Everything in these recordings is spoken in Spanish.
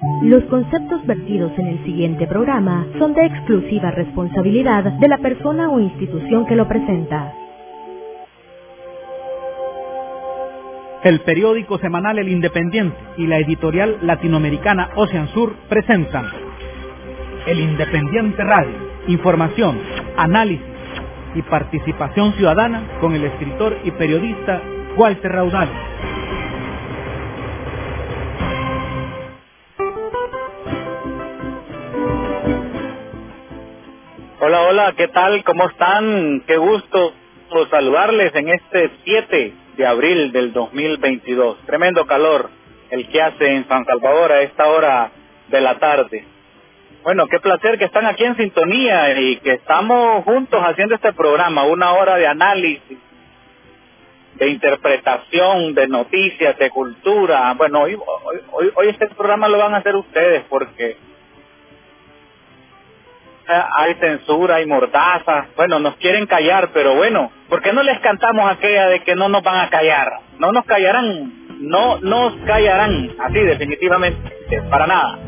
Los conceptos vertidos en el siguiente programa son de exclusiva responsabilidad de la persona o institución que lo presenta. El periódico semanal El Independiente y la editorial latinoamericana Ocean Sur presentan El Independiente Radio, información, análisis y participación ciudadana con el escritor y periodista Walter Raudal. Hola, hola, ¿qué tal? ¿Cómo están? Qué gusto saludarles en este 7 de abril del 2022. Tremendo calor el que hace en San Salvador a esta hora de la tarde. Bueno, qué placer que están aquí en sintonía y que estamos juntos haciendo este programa, una hora de análisis, de interpretación, de noticias, de cultura. Bueno, hoy este programa lo van a hacer ustedes porque hay censura, hay mordaza. Bueno, nos quieren callar, pero bueno, ¿por qué no les cantamos aquella de que no nos van a callar? No nos callarán, no nos callarán, así definitivamente, para nada.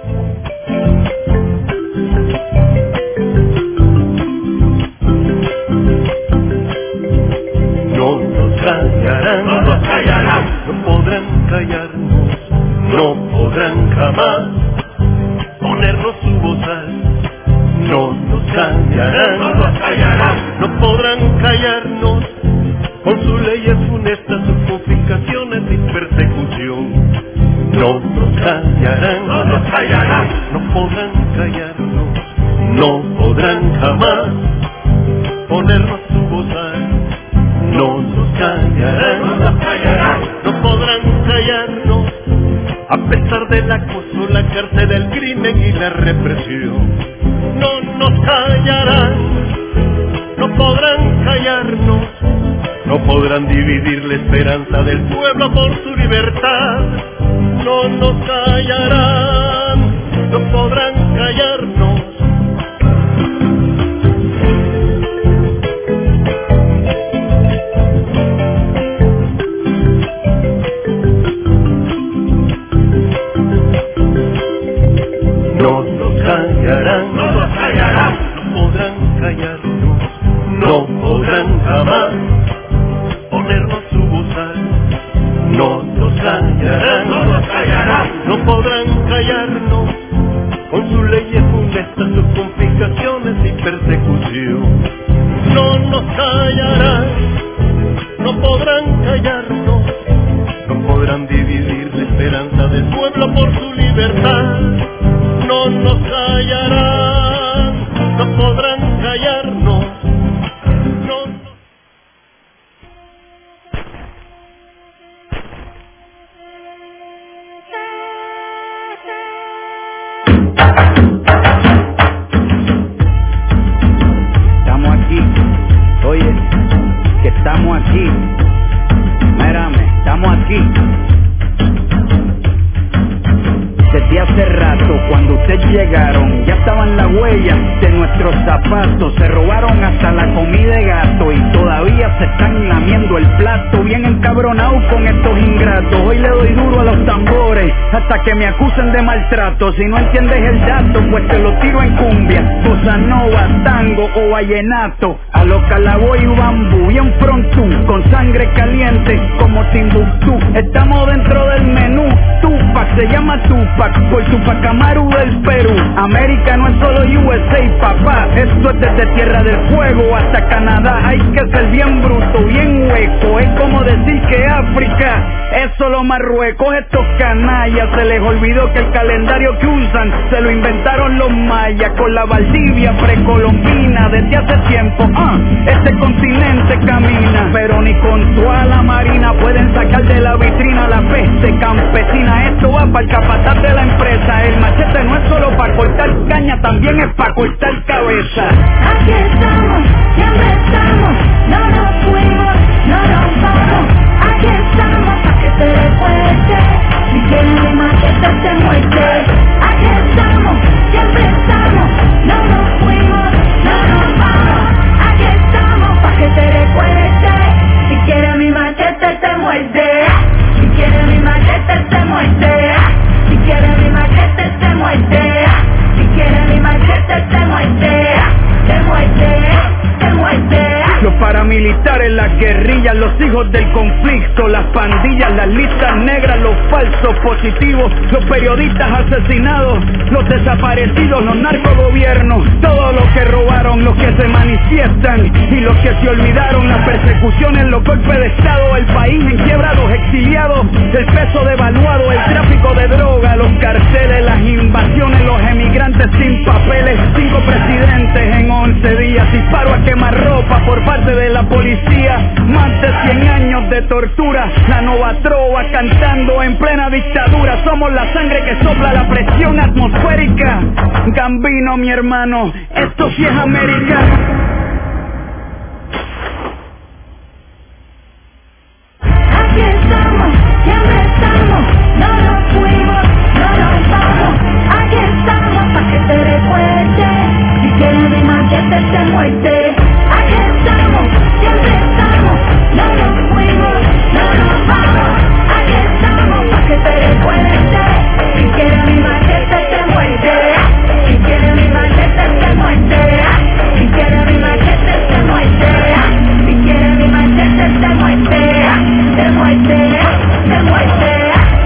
No nos callarán, no nos callarán, no podrán callarnos, no podrán jamás ponernos su bozal. No nos callarán, no nos callarán, no podrán callarnos con sus leyes funestas, sus confiscaciones y persecución. No nos callarán, no nos callarán, no podrán callarnos, no podrán jamás ponernos su bozal. No nos callarán, no nos callarán, no podrán callarnos a pesar del acoso, la cárcel, el crimen y la represión. No nos callarán, no podrán callarnos, no podrán dividir la esperanza del pueblo por su libertad. No nos callarán, no podrán callarnos. No nos callarán, no nos callarán, no podrán callarnos, no podrán jamás ponernos su bozal. No nos callarán, no nos callarán, no podrán callarnos con sus leyes funestas, sus confiscaciones y persecución. No nos callarán, no podrán callarnos, no podrán dividir la esperanza del pueblo por su libertad. No nos callarán, no podrán callarnos, no. Estamos aquí, oye, que estamos aquí, mírame, estamos aquí. Desde hace rato, cuando ustedes llegaron, ya estaban las huellas de nuestros zapatos. Se robaron hasta la comida de gato y todavía se están lamiendo el plato. Bien encabronados con estos ingratos. Hoy le doy duro a los tambores hasta que me acusen de maltrato. Si no entiendes el dato, pues te lo tiro en cumbia, bossa nova, tango o vallenato. A los Calaboy y bambú, bien frontú, con sangre caliente como Timbuktu. Estamos dentro del menú. Tupac se llama Tupac por Tupac Amaru del Perú. América no es solo USA, papá. Esto es desde Tierra del Fuego hasta Canadá. Hay que ser bien bruto, bien hueco. Es como decir que África es solo Marruecos. Estos canallas se les olvidó que el calendario que usan se lo inventaron los mayas con la Valdivia precolombina. Desde hace tiempo, este continente camina, pero ni con toda la marina pueden sacar de la vitrina la peste campesina. Esto va para el capataz de la empresa. El machete no es solo para cortar caña, también es para cortar cabeza. Aquí estamos, siempre estamos, no nos fuimos, no nos vamos. Aquí estamos para que te recuerde, si quieres mi machete te muerde. Aquí estamos, siempre estamos, no nos fuimos, no nos vamos. Aquí estamos para que te recuerde, si quieres mi machete te muerde. Si quieres mi machete te muerde. Si quieres mi machete héroes, las guerrillas, los hijos del conflicto, las pandillas, las listas negras, los falsos positivos, los periodistas asesinados, los desaparecidos, los narcogobiernos, todos los que robaron, los que se manifiestan y los que se olvidaron, las persecuciones, los golpes de estado, el país en quiebra, los exiliados, el peso devaluado, el tráfico de droga, los carteles, las invasiones, los emigrantes sin papeles, 5 presidentes en 11 días, disparo a quemarropa por parte de la policía, más de 100 años de tortura, la nova trova cantando en plena dictadura, somos la sangre que sopla la presión atmosférica, Gambino mi hermano, esto sí es América. Aquí estamos, siempre estamos, no nos fuimos, no nos vamos. Aquí estamos pa' que te recuerde, si quieres mi machete te muerte. Aquí estamos, siempre estamos, no nos fuimos, no nos vamos. Aquí estamos pa' que te recuerde, si quieres mi machete te muerte. Si quieres mi machete te muerte. Si quieres mi machete te muerte. Si quieres mi machete te muerte. Te muerte, te muerte.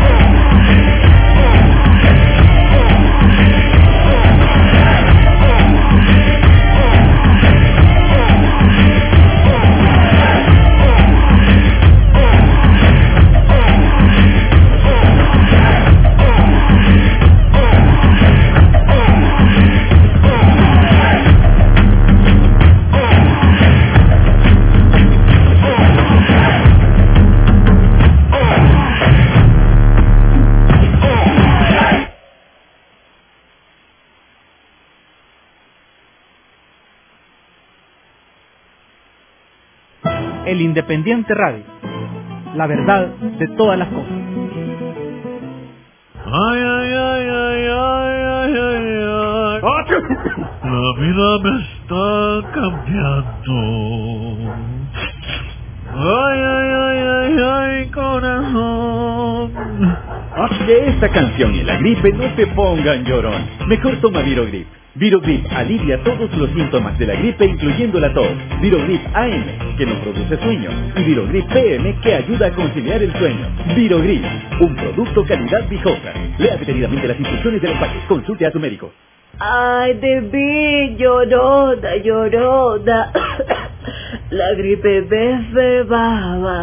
El Independiente Radio, la verdad de todas las cosas. Ay, ay, ay, ay, ay, ay, ay, ay. La vida me está cambiando. Ay, ay, ay, ay, ay, corazón. Que esta canción y la gripe no te pongan llorón. Mejor toma Virogrip. Virogrip alivia todos los síntomas de la gripe, incluyendo la tos. Virogrip AM, que no produce sueño. Y Virogrip PM, que ayuda a conciliar el sueño. Virogrip, un producto calidad Vijosa. Lea detenidamente las instrucciones del empaque. Consulte a su médico. Ay, de mí, llorona, llorona. La gripe me cebaba.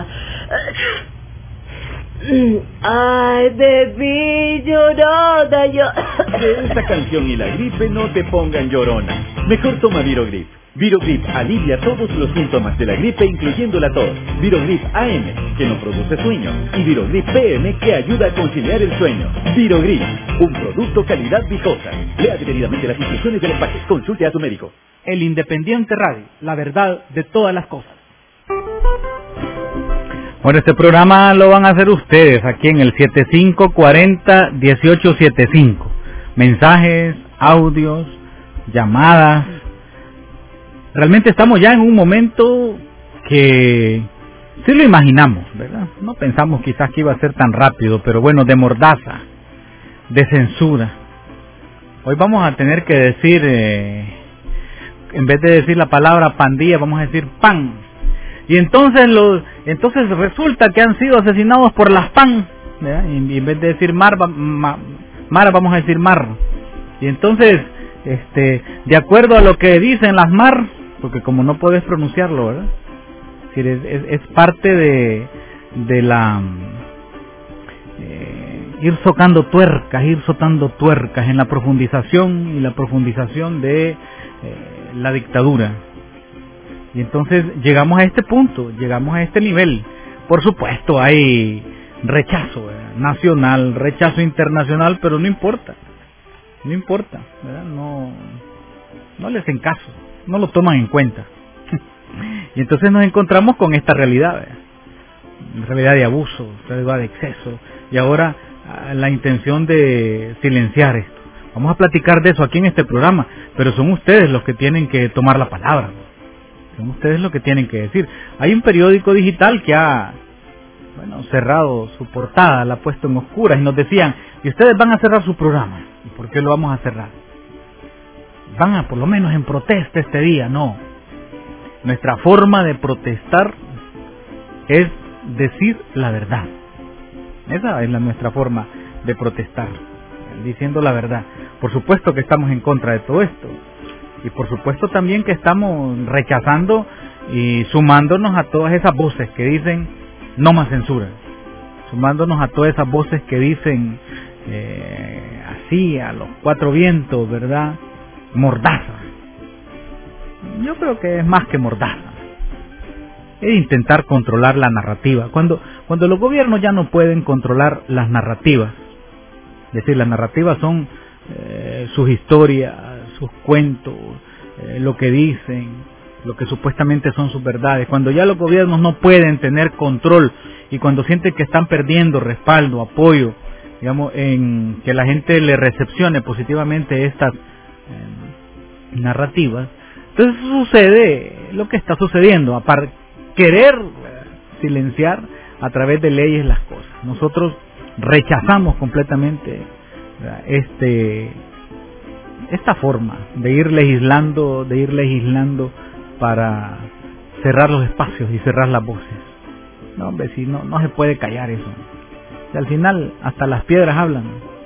Ay, de mí, llorona, yo. Que esta canción y la gripe no te pongan llorona. Mejor toma Virogrip. Virogrip alivia todos los síntomas de la gripe, incluyendo la tos. Virogrip AM, que no produce sueño. Y Virogrip PM, que ayuda a conciliar el sueño. Virogrip, un producto calidad Vijosa. Lea detenidamente las instrucciones del empaque. Consulte a su médico. El Independiente Radio, la verdad de todas las cosas. Bueno, este programa lo van a hacer ustedes aquí en el 7540-1875. Mensajes, audios, llamadas. Realmente estamos ya en un momento que sí lo imaginamos, ¿verdad? No pensamos quizás que iba a ser tan rápido, pero bueno, de mordaza, de censura. Hoy vamos a tener que decir, en vez de decir la palabra pandilla, vamos a decir pan. Y entonces resulta que han sido asesinados por las PAN, ¿verdad? Y en vez de decir Mara vamos a decir Mar. Y entonces, de acuerdo a lo que dicen las Mar, porque como no puedes pronunciarlo, ¿verdad? Es parte de la ir soltando tuercas en la profundización de la dictadura. Y entonces llegamos a este punto, llegamos a este nivel. Por supuesto hay rechazo nacional, rechazo internacional, pero no importa, ¿verdad? No les hacen caso, no lo toman en cuenta. Y entonces nos encontramos con esta realidad, ¿verdad? Realidad de abuso, realidad de exceso, y ahora la intención de silenciar esto. Vamos a platicar de eso aquí en este programa, pero son ustedes los que tienen que tomar la palabra. Son ustedes lo que tienen que decir. Hay un periódico digital que ha cerrado su portada, la ha puesto en oscuras y nos decían, y ustedes van a cerrar su programa. ¿Y por qué lo vamos a cerrar? Van a por lo menos en protesta este día. No. Nuestra forma de protestar es decir la verdad. Esa es nuestra forma de protestar, diciendo la verdad. Por supuesto que estamos en contra de todo esto, y por supuesto también que estamos rechazando y sumándonos a todas esas voces que dicen no más censura, sumándonos a todas esas voces que dicen así a los cuatro vientos, ¿verdad? Mordaza. Yo creo que es más que mordaza, es intentar controlar la narrativa. Cuando los gobiernos ya no pueden controlar las narrativas, es decir, las narrativas son sus historias, sus cuentos, lo que dicen, lo que supuestamente son sus verdades. Cuando ya los gobiernos no pueden tener control y cuando sienten que están perdiendo respaldo, apoyo, digamos, en que la gente le recepcione positivamente estas narrativas, entonces sucede lo que está sucediendo, querer silenciar a través de leyes las cosas. Nosotros rechazamos completamente esta forma de ir legislando para cerrar los espacios y cerrar las voces. No, hombre, si no se puede callar eso. Si al final hasta las piedras hablan,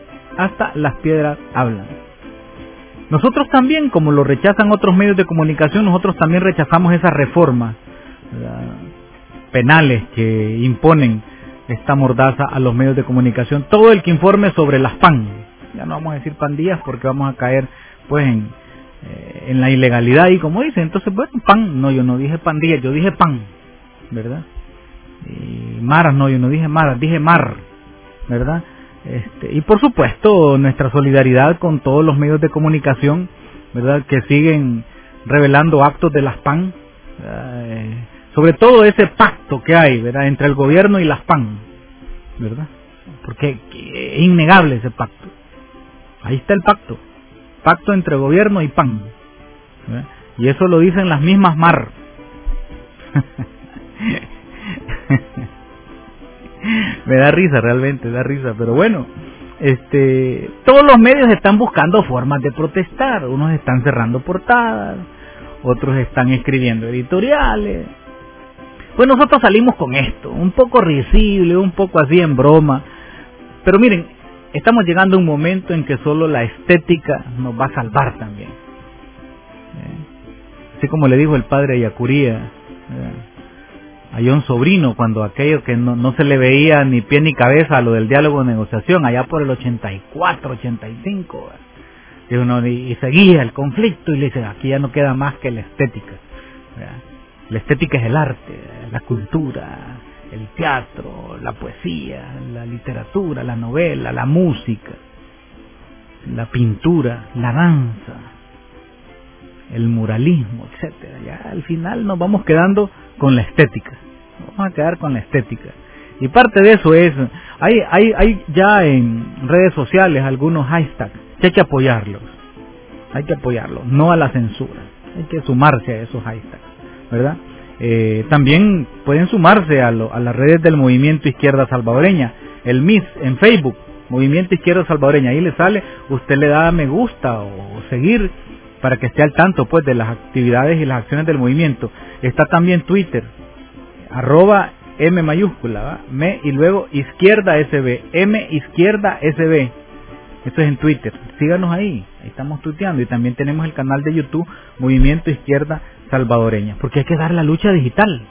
Nosotros también, como lo rechazan otros medios de comunicación, nosotros también rechazamos esas reformas penales que imponen esta mordaza a los medios de comunicación. Todo el que informe sobre las PAN, ya no vamos a decir pandillas porque vamos a caer pues en la ilegalidad, y como dicen, entonces bueno, PAN, no, yo no dije pandillas, yo dije PAN, ¿verdad? Y maras, no, yo no dije maras, dije mar, ¿verdad? Y por supuesto nuestra solidaridad con todos los medios de comunicación, ¿verdad?, que siguen revelando actos de las PAN, sobre todo ese pacto que hay, ¿verdad?, entre el gobierno y las PAN, ¿verdad? Porque es innegable ese pacto. Ahí está el pacto entre gobierno y PAN, ¿verdad? Y eso lo dicen las mismas MAR. Me da risa, realmente da risa, pero bueno, todos los medios están buscando formas de protestar. Unos están cerrando portadas, otros están escribiendo editoriales. Pues nosotros salimos con esto, un poco risible, un poco así en broma, pero miren, estamos llegando a un momento en que solo la estética nos va a salvar también. Así como le dijo el padre Ayacuría a John Sobrino, cuando aquello que no se le veía ni pie ni cabeza a lo del diálogo de negociación, allá por el 84, 85, y seguía el conflicto, y le dice, aquí ya no queda más que la estética, ¿verdad? La estética es el arte, la cultura, el teatro, la poesía, la literatura, la novela, la música, la pintura, la danza, el muralismo, etcétera. Ya al final nos vamos quedando con la estética, vamos a quedar con la estética. Y parte de eso es, hay ya en redes sociales algunos hashtags que hay que apoyarlos, no a la censura, hay que sumarse a esos hashtags, ¿verdad? También pueden sumarse a las redes del Movimiento Izquierda Salvadoreña, el MIS en Facebook, Movimiento Izquierda Salvadoreña, ahí le sale, usted le da me gusta o seguir para que esté al tanto pues de las actividades y las acciones del movimiento. Está también Twitter, @M mayúscula, ¿va? Me y luego izquierda SB, M izquierda SB. Esto es en Twitter. Síganos ahí estamos tuiteando, y también tenemos el canal de YouTube Movimiento Izquierda Salvadoreña, porque hay que dar la lucha digital.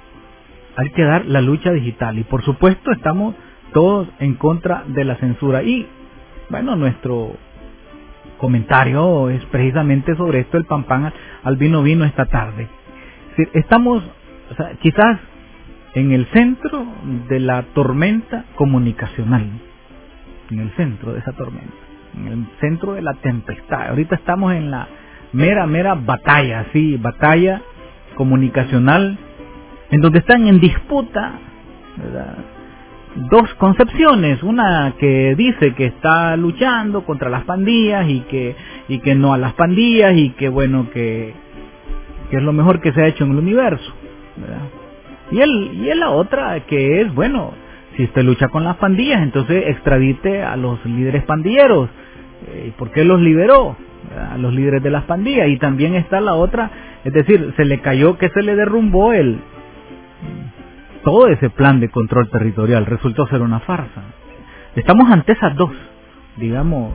Y por supuesto estamos todos en contra de la censura. Y bueno, nuestro comentario es precisamente sobre esto, el pan al vino esta tarde. Es decir, estamos, quizás en el centro de la tormenta comunicacional, en el centro de esa tormenta, en el centro de la tempestad. Ahorita estamos en la mera batalla, batalla comunicacional, en donde están en disputa, ¿verdad?, dos concepciones, una que dice que está luchando contra las pandillas y que no a las pandillas, y que bueno, que es lo mejor que se ha hecho en el universo, ¿verdad? Y la otra que es, bueno, si usted lucha con las pandillas, entonces extradite a los líderes pandilleros. ¿Y por qué los liberó? A los líderes de las pandillas. Y también está la otra, es decir, se le derrumbó todo ese plan de control territorial resultó ser una farsa. Estamos ante esas dos, digamos,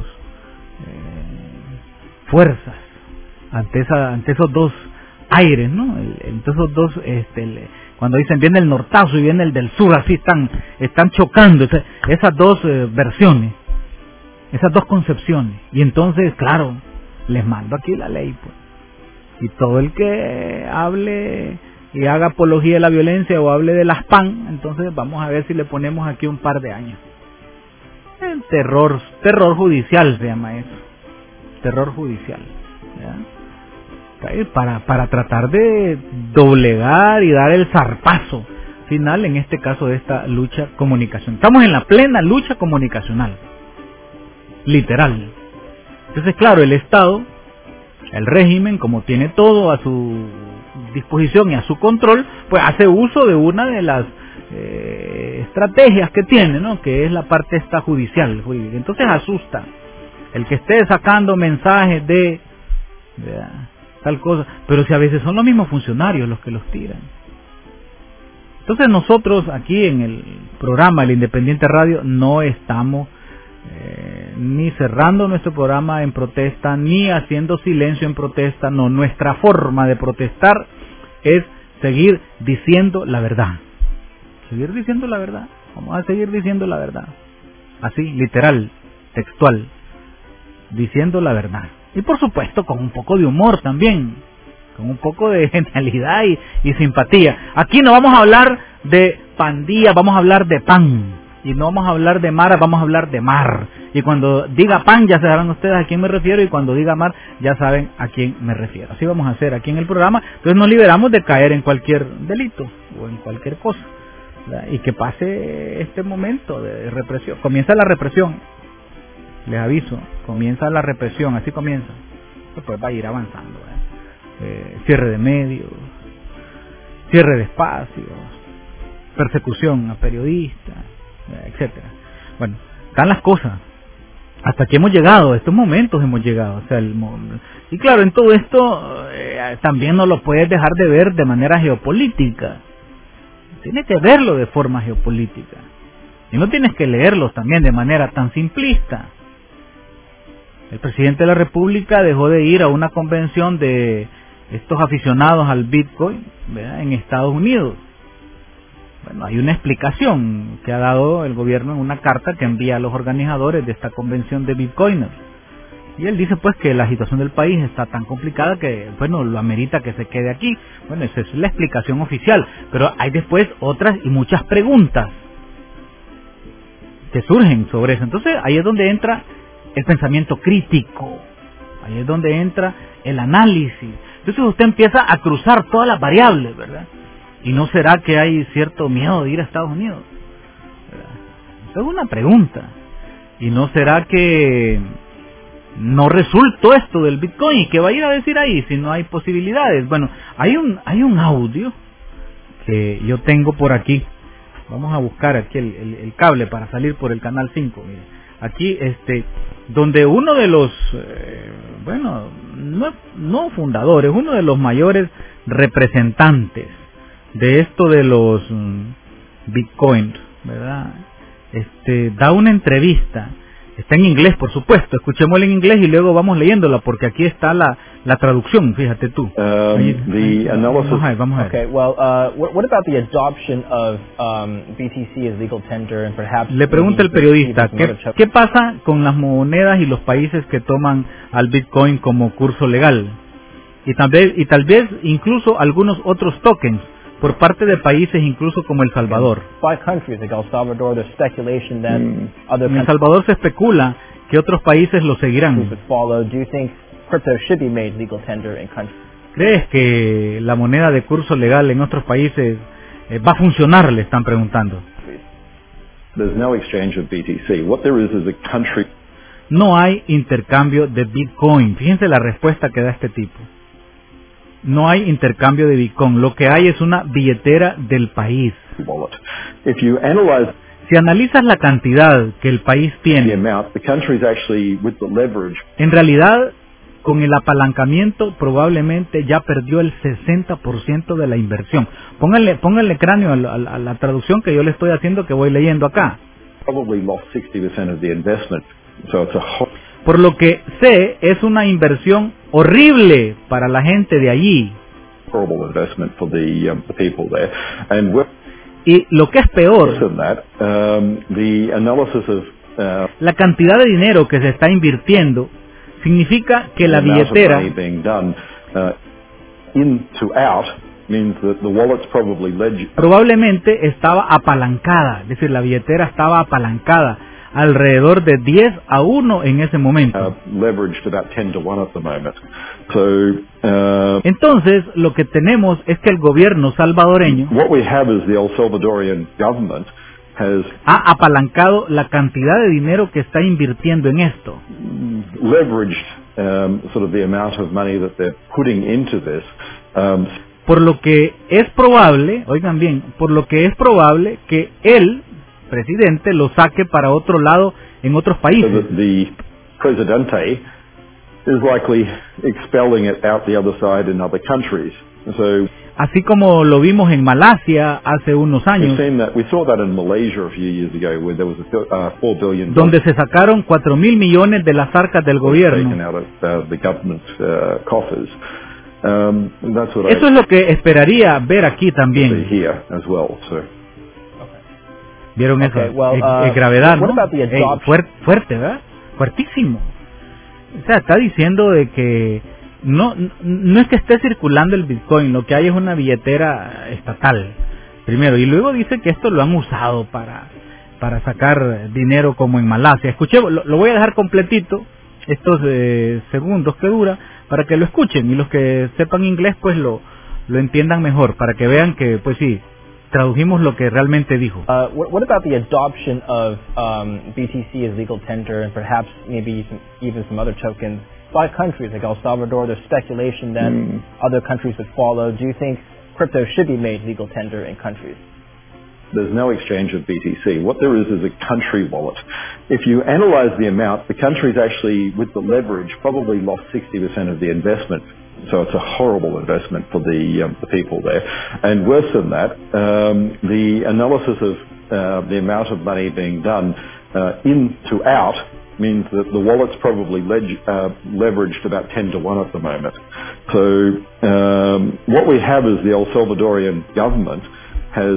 fuerzas, ante esos dos aires, ¿no? Entre esos dos, cuando dicen viene el nortazo y viene el del sur, así están chocando esas dos versiones, esas dos concepciones. Y entonces, claro, les mando aquí la ley, pues. Y todo el que hable y haga apología de la violencia o hable de las PAN, entonces vamos a ver si le ponemos aquí un par de años. El terror judicial se llama eso, terror judicial, ¿ya? Para tratar de doblegar y dar el zarpazo final, en este caso de esta lucha comunicacional. Estamos en la plena lucha comunicacional, literal. Entonces, claro, el Estado, el régimen, como tiene todo a su disposición y a su control, pues hace uso de una de las estrategias que tiene, ¿no? Que es la parte esta judicial. Entonces asusta el que esté sacando mensajes de tal cosa, pero si a veces son los mismos funcionarios los que los tiran. Entonces nosotros aquí en el programa El Independiente Radio no estamos ni cerrando nuestro programa en protesta, ni haciendo silencio en protesta. No, nuestra forma de protestar es seguir diciendo la verdad. Seguir diciendo la verdad. Vamos a seguir diciendo la verdad. Así, literal, textual. Diciendo la verdad. Y por supuesto con un poco de humor también. Con un poco de genialidad y simpatía. Aquí no vamos a hablar de pandilla, vamos a hablar de pan. Y no vamos a hablar de mar, vamos a hablar de mar. Y cuando diga pan ya sabrán ustedes a quién me refiero, y cuando diga mar ya saben a quién me refiero. Así vamos a hacer aquí en el programa. Entonces nos liberamos de caer en cualquier delito o en cualquier cosa, ¿verdad? Y que pase este momento de represión. Comienza la represión, les aviso, comienza la represión, así comienza. Después va a ir avanzando, cierre de medios, cierre de espacios, persecución a periodistas, etcétera. Bueno, están las cosas. Hasta aquí hemos llegado, a estos momentos hemos llegado. O sea, y claro, en todo esto también no lo puedes dejar de ver de manera geopolítica. Tienes que verlo de forma geopolítica. Y no tienes que leerlos también de manera tan simplista. El presidente de la República dejó de ir a una convención de estos aficionados al Bitcoin, ¿verdad?, en Estados Unidos. Bueno, hay una explicación que ha dado el gobierno en una carta que envía a los organizadores de esta convención de Bitcoiners. Y él dice pues que la situación del país está tan complicada que, bueno, lo amerita que se quede aquí. Bueno, esa es la explicación oficial. Pero hay después otras y muchas preguntas que surgen sobre eso. Entonces ahí es donde entra el pensamiento crítico. Ahí es donde entra el análisis. Entonces usted empieza a cruzar todas las variables, ¿verdad? ¿Y no será que hay cierto miedo de ir a Estados Unidos? Esa es una pregunta. ¿Y no será que no resultó esto del Bitcoin? ¿Y qué va a ir a decir ahí si no hay posibilidades? Bueno, hay un audio que yo tengo por aquí. Vamos a buscar aquí el cable para salir por el canal 5. Mire, aquí donde uno de los, no fundadores, uno de los mayores representantes de esto de los Bitcoin, ¿verdad? Da una entrevista, está en inglés, por supuesto, escuchémosla en inglés y luego vamos leyéndola, porque aquí está la traducción, fíjate tú. The analysis. Vamos a ver. Okay, well, what about the adoption of BTC as legal tender and perhaps? Le pregunta el periodista, ¿qué pasa con las monedas y los países que toman al Bitcoin como curso legal? Y tal vez incluso algunos otros tokens por parte de países incluso como El Salvador. En El Salvador se especula que otros países lo seguirán. ¿Crees que la moneda de curso legal en otros países va a funcionar? Le están preguntando. No hay intercambio de Bitcoin. Fíjense la respuesta que da este tipo. No hay intercambio de Bitcoin. Lo que hay es una billetera del país. Si analizas la cantidad que el país tiene, en realidad con el apalancamiento probablemente ya perdió el 60% de la inversión. Pónganle cráneo a la traducción que yo le estoy haciendo, que voy leyendo acá. Por lo que sé, es una inversión horrible para la gente de allí. Y lo que es peor, la cantidad de dinero que se está invirtiendo significa que la billetera probablemente estaba apalancada, es decir, la billetera estaba apalancada alrededor de 10-1 en ese momento. Entonces, lo que tenemos es que el gobierno salvadoreño ha apalancado la cantidad de dinero que está invirtiendo en esto. Por lo que es probable, oigan bien, por lo que es probable que el presidente lo saque para otro lado en otros países. Así como lo vimos en Malasia hace unos años, donde se sacaron $4,000 millones de las arcas del gobierno. Eso es lo que esperaría ver aquí también. ¿Vieron eso? Gravedad, ¿no? Fuerte, ¿verdad? Fuertísimo. O sea, está diciendo de que no es que esté circulando el Bitcoin, lo que hay es una billetera estatal, primero, y luego dice que esto lo han usado para sacar dinero como en Malasia. Escuchemos, lo voy a dejar completito, estos segundos que dura, para que lo escuchen, y los que sepan inglés pues lo entiendan mejor, para que vean que, pues sí, tradujimos lo que realmente dijo. What about the adoption of BTC as legal tender and perhaps maybe even some other tokens by countries like El Salvador? There's speculation that other countries would follow. Do you think crypto should be made legal tender in countries? There's no exchange of BTC. What there is a country wallet. If you analyze the amount, the countries actually, with the leverage, probably lost 60% of the investment. So it's a horrible investment for the people there. And worse than that, the analysis of the amount of money being done in to out means that the wallet's probably leveraged about 10-1 at the moment. So what we have is the El Salvadorian government has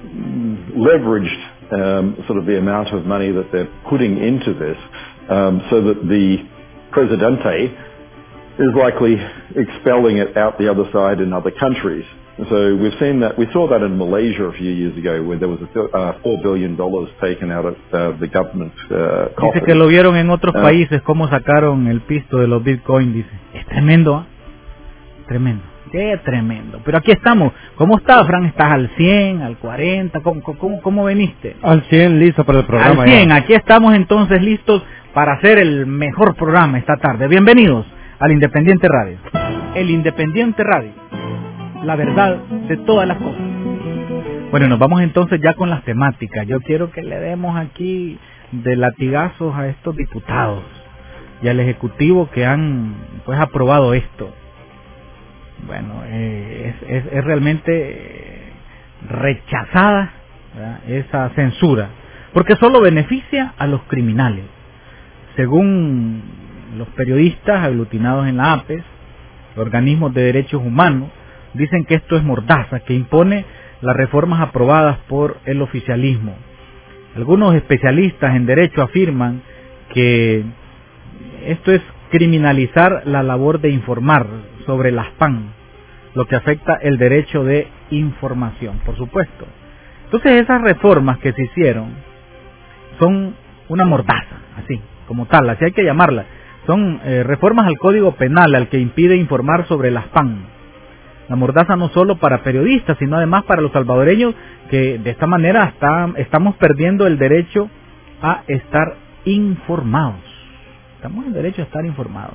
leveraged sort of the amount of money that they're putting into this so that the Presidente is likely expelling it out the other side in other countries. So we've seen that. We saw that in Malaysia a few years ago, where there was $4 billion taken out of the government coffers. Dice que lo vieron en otros países, cómo sacaron el pisto de los Bitcoin, dice. Es tremendo, ¿eh? Tremendo. Qué tremendo. Pero aquí estamos. ¿Cómo estás, Fran? ¿Estás al 100, al 40? ¿Cómo veniste? Al 100, listo para el programa. Al 100. Ya. Aquí estamos entonces listos para hacer el mejor programa esta tarde. Bienvenidos al Independiente Radio. El Independiente Radio. La verdad de todas las cosas. Bueno, nos vamos entonces ya con las temáticas. Yo quiero que le demos aquí de latigazos a estos diputados y al Ejecutivo que han pues aprobado esto. Bueno, es realmente rechazada, ¿verdad?, esa censura, porque solo beneficia a los criminales. Según los periodistas aglutinados en la APES, organismos de derechos humanos, dicen que esto es mordaza, que impone las reformas aprobadas por el oficialismo. Algunos especialistas en derecho afirman que esto es criminalizar la labor de informar sobre las PAN, lo que afecta el derecho de información, por supuesto. Entonces esas reformas que se hicieron son una mordaza, así, como tal, así hay que llamarlas. Son reformas al Código Penal, al que impide informar sobre las PAN. La mordaza no solo para periodistas, sino además para los salvadoreños, que de esta manera estamos perdiendo el derecho a estar informados. Estamos en el derecho a estar informados.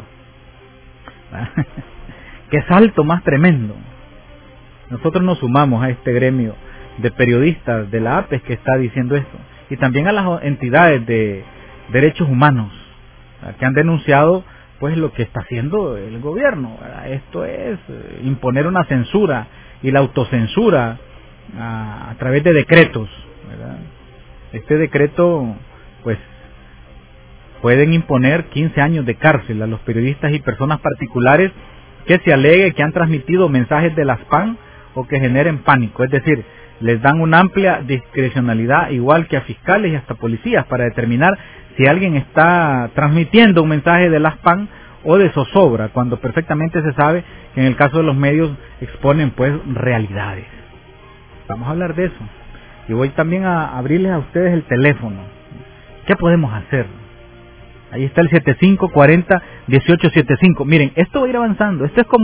¡Qué salto más tremendo! Nosotros nos sumamos a este gremio de periodistas de la APES que está diciendo esto, y también a las entidades de derechos humanos que han denunciado pues lo que está haciendo el gobierno, ¿verdad? Esto es imponer una censura y la autocensura a través de decretos, ¿verdad? Este decreto, pues, pueden imponer 15 años de cárcel a los periodistas y personas particulares que se alegue que han transmitido mensajes de las PAN o que generen pánico. Es decir, les dan una amplia discrecionalidad, igual que a fiscales y hasta policías, para determinar si alguien está transmitiendo un mensaje de las PAN o de zozobra, cuando perfectamente se sabe que en el caso de los medios exponen pues realidades. Vamos a hablar de eso. Y voy también a abrirles a ustedes el teléfono. ¿Qué podemos hacer? Ahí está el 7540-1875. Miren, esto va a ir avanzando. Esto es como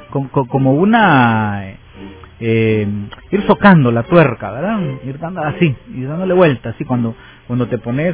una ir socando la tuerca, ¿verdad? Ir dando así, ir dándole vuelta, así cuando te pones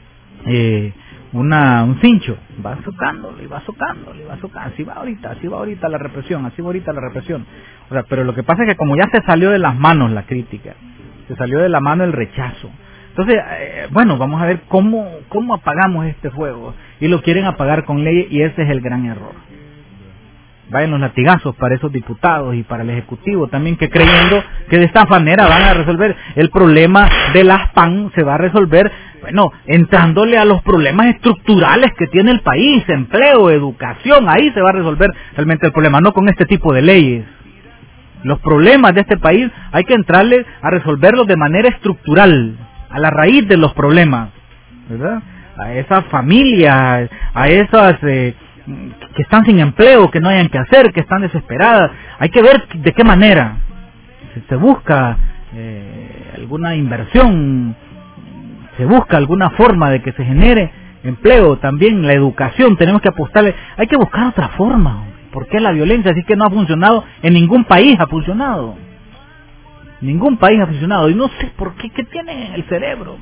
un cincho, va socándole, va socándole, va socando, así va ahorita la represión, así va ahorita la represión. O sea, pero lo que pasa es que como ya se salió de las manos la crítica, se salió de la mano el rechazo. Entonces, bueno, vamos a ver cómo apagamos este fuego. Y lo quieren apagar con ley, y ese es el gran error. Vayan los latigazos para esos diputados y para el Ejecutivo también, que creyendo que de esta manera van a resolver el problema de las PAN. Se va a resolver, bueno, entrándole a los problemas estructurales que tiene el país, empleo, educación. Ahí se va a resolver realmente el problema, no con este tipo de leyes. Los problemas de este país hay que entrarle a resolverlos de manera estructural, a la raíz de los problemas, ¿verdad? A esas familias, a esas que están sin empleo, que no hayan que hacer, que están desesperadas. Hay que ver de qué manera se busca alguna inversión, se busca alguna forma de que se genere empleo. También la educación, tenemos que apostarle, hay que buscar otra forma. ¿Por qué la violencia? Así que no ha funcionado, en ningún país ha funcionado. Ningún país ha funcionado, y no sé por qué, ¿qué tienen en el cerebro?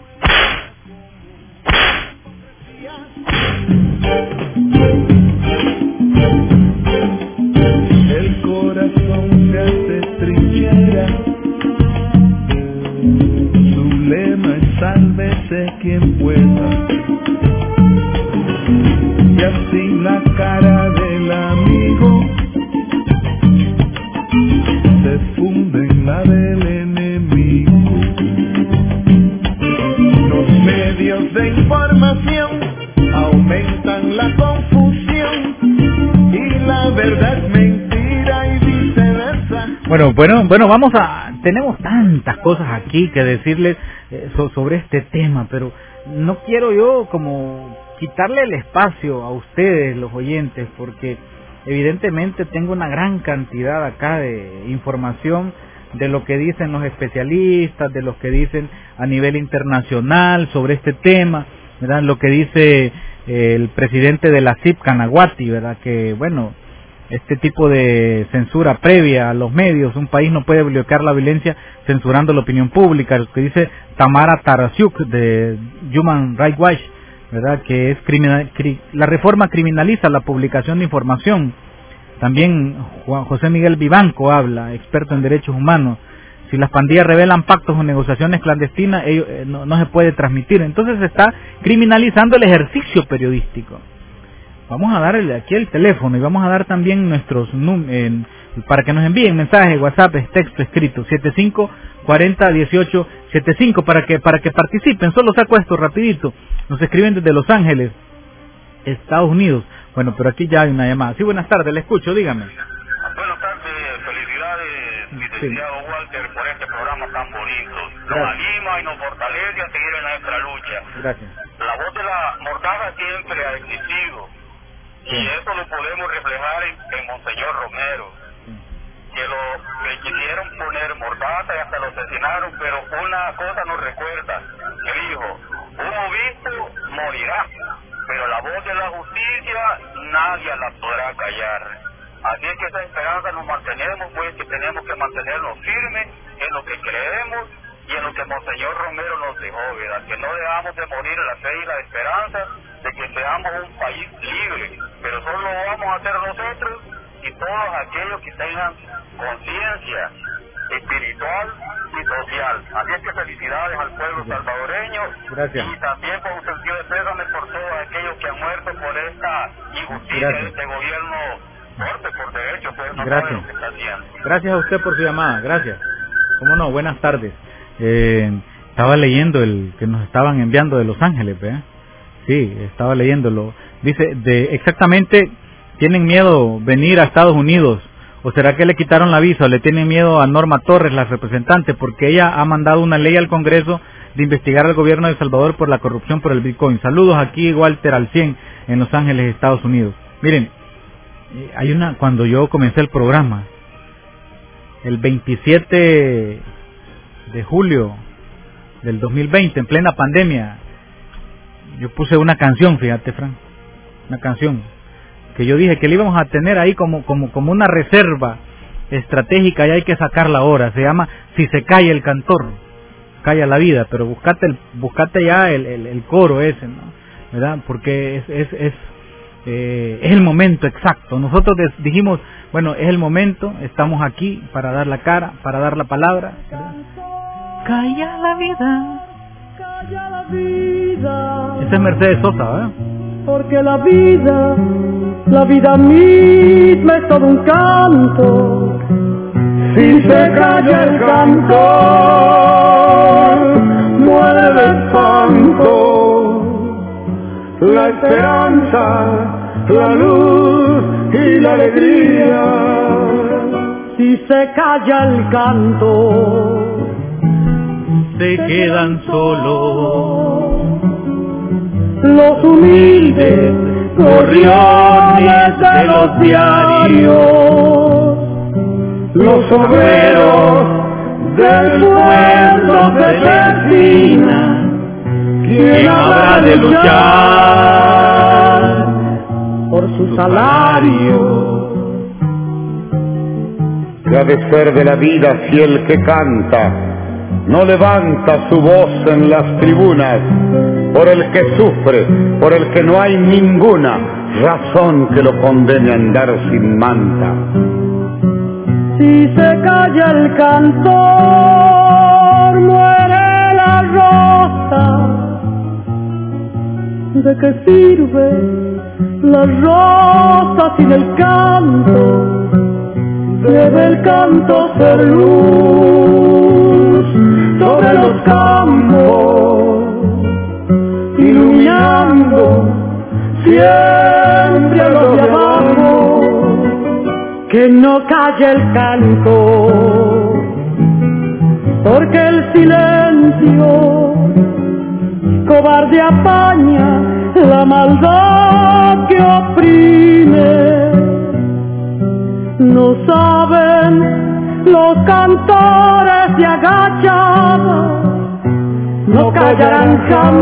El corazón se hace trinchera, su lema es sálvese quien pueda, y así la cara del amigo se funde en la del enemigo. Los medios de información aumentan la confusión, y la verdad es mentira y viceversa. Bueno, tenemos tantas cosas aquí que decirles sobre este tema, pero no quiero yo como quitarle el espacio a ustedes, los oyentes, porque evidentemente tengo una gran cantidad acá de información de lo que dicen los especialistas, de lo que dicen a nivel internacional sobre este tema, ¿verdad? Lo que dice el presidente de la CIP, Canaguati, ¿verdad? Que, bueno, este tipo de censura previa a los medios, un país no puede bloquear la violencia censurando la opinión pública. Lo que dice Tamara Tarasiuk de Human Rights Watch, ¿verdad? Que es la reforma criminaliza la publicación de información. También Juan José Miguel Vivanco habla, experto en derechos humanos. Si las pandillas revelan pactos o negociaciones clandestinas, no se puede transmitir. Entonces se está criminalizando el ejercicio periodístico. Vamos a darle aquí el teléfono y vamos a dar también nuestros para que nos envíen mensajes, WhatsApp, texto escrito, 7540-1875, para que participen. Solo saco esto rapidito. Nos escriben desde Los Ángeles, Estados Unidos. Bueno, pero aquí ya hay una llamada. Sí, buenas tardes, le escucho, dígame. Buenas tardes, felicidades, licenciado Walter, por este programa tan bonito. Nos anima y nos fortalece a seguir en nuestra lucha. Gracias. La voz de la mordaza siempre ha existido, y eso lo podemos reflejar en Monseñor Romero, que le quisieron poner mordaza y hasta lo asesinaron, pero una cosa nos recuerda, que dijo, un obispo morirá, pero la voz de la justicia nadie la podrá callar. Así es que esa esperanza nos mantenemos, pues que tenemos que mantenernos firmes en lo que creemos y en lo que Monseñor Romero nos dejó, ¿verdad? Que no dejamos de morir la fe y la esperanza de que seamos un país libre, pero solo lo vamos a hacer nosotros y todos aquellos que tengan conciencia espiritual y social. Así es que felicidades al pueblo salvadoreño. Gracias. Y también con un sentido de pésame por todos aquellos que han muerto por esta injusticia de este gobierno fuerte por derecho, pues no sabe lo que está haciendo. Gracias a usted por su llamada, gracias. Cómo no, buenas tardes. Estaba leyendo el que nos estaban enviando de Los Ángeles, ¿verdad? Sí, estaba leyéndolo. Dice, exactamente, ¿tienen miedo venir a Estados Unidos? ¿O será que le quitaron la visa? ¿O le tienen miedo a Norma Torres, la representante? Porque ella ha mandado una ley al Congreso de investigar al gobierno de El Salvador por la corrupción por el Bitcoin. Saludos, aquí Walter al 100 en Los Ángeles, Estados Unidos. Miren, cuando yo comencé el programa, el 27 de julio del 2020, en plena pandemia, yo puse una canción, fíjate, Fran, una canción que yo dije que le íbamos a tener ahí como una reserva estratégica y hay que sacarla ahora. Se llama Si se calla el cantor, calla la vida, pero buscate ya el coro ese, ¿no? ¿Verdad? Porque es el momento exacto. Nosotros dijimos, bueno, es el momento, estamos aquí para dar la cara, para dar la palabra, ¿verdad? Calla la vida. Calla la vida. Esa es Mercedes Sosa, ¿verdad? Porque la vida misma es todo un canto. Si se calla el cantor, muere el espanto, la esperanza, la luz y la alegría. Si se calla el canto, se quedan solos los humildes gorriones de los diarios, los obreros del pueblo se persina. ¿Quién habrá de luchar por su salario? ¿Qué ha de ser de la vida si el que canta no levanta su voz en las tribunas, por el que sufre, por el que no hay ninguna razón que lo condene a andar sin manta? Si se calla el cantor, muere la rosa. ¿De qué sirve la rosa sin el canto? Debe el canto ser luz sobre los campos, iluminando siempre a los de abajo. Que no calle el canto, porque el silencio cobarde apaña la maldad que oprime. No saben los cantores de agachados, no callarán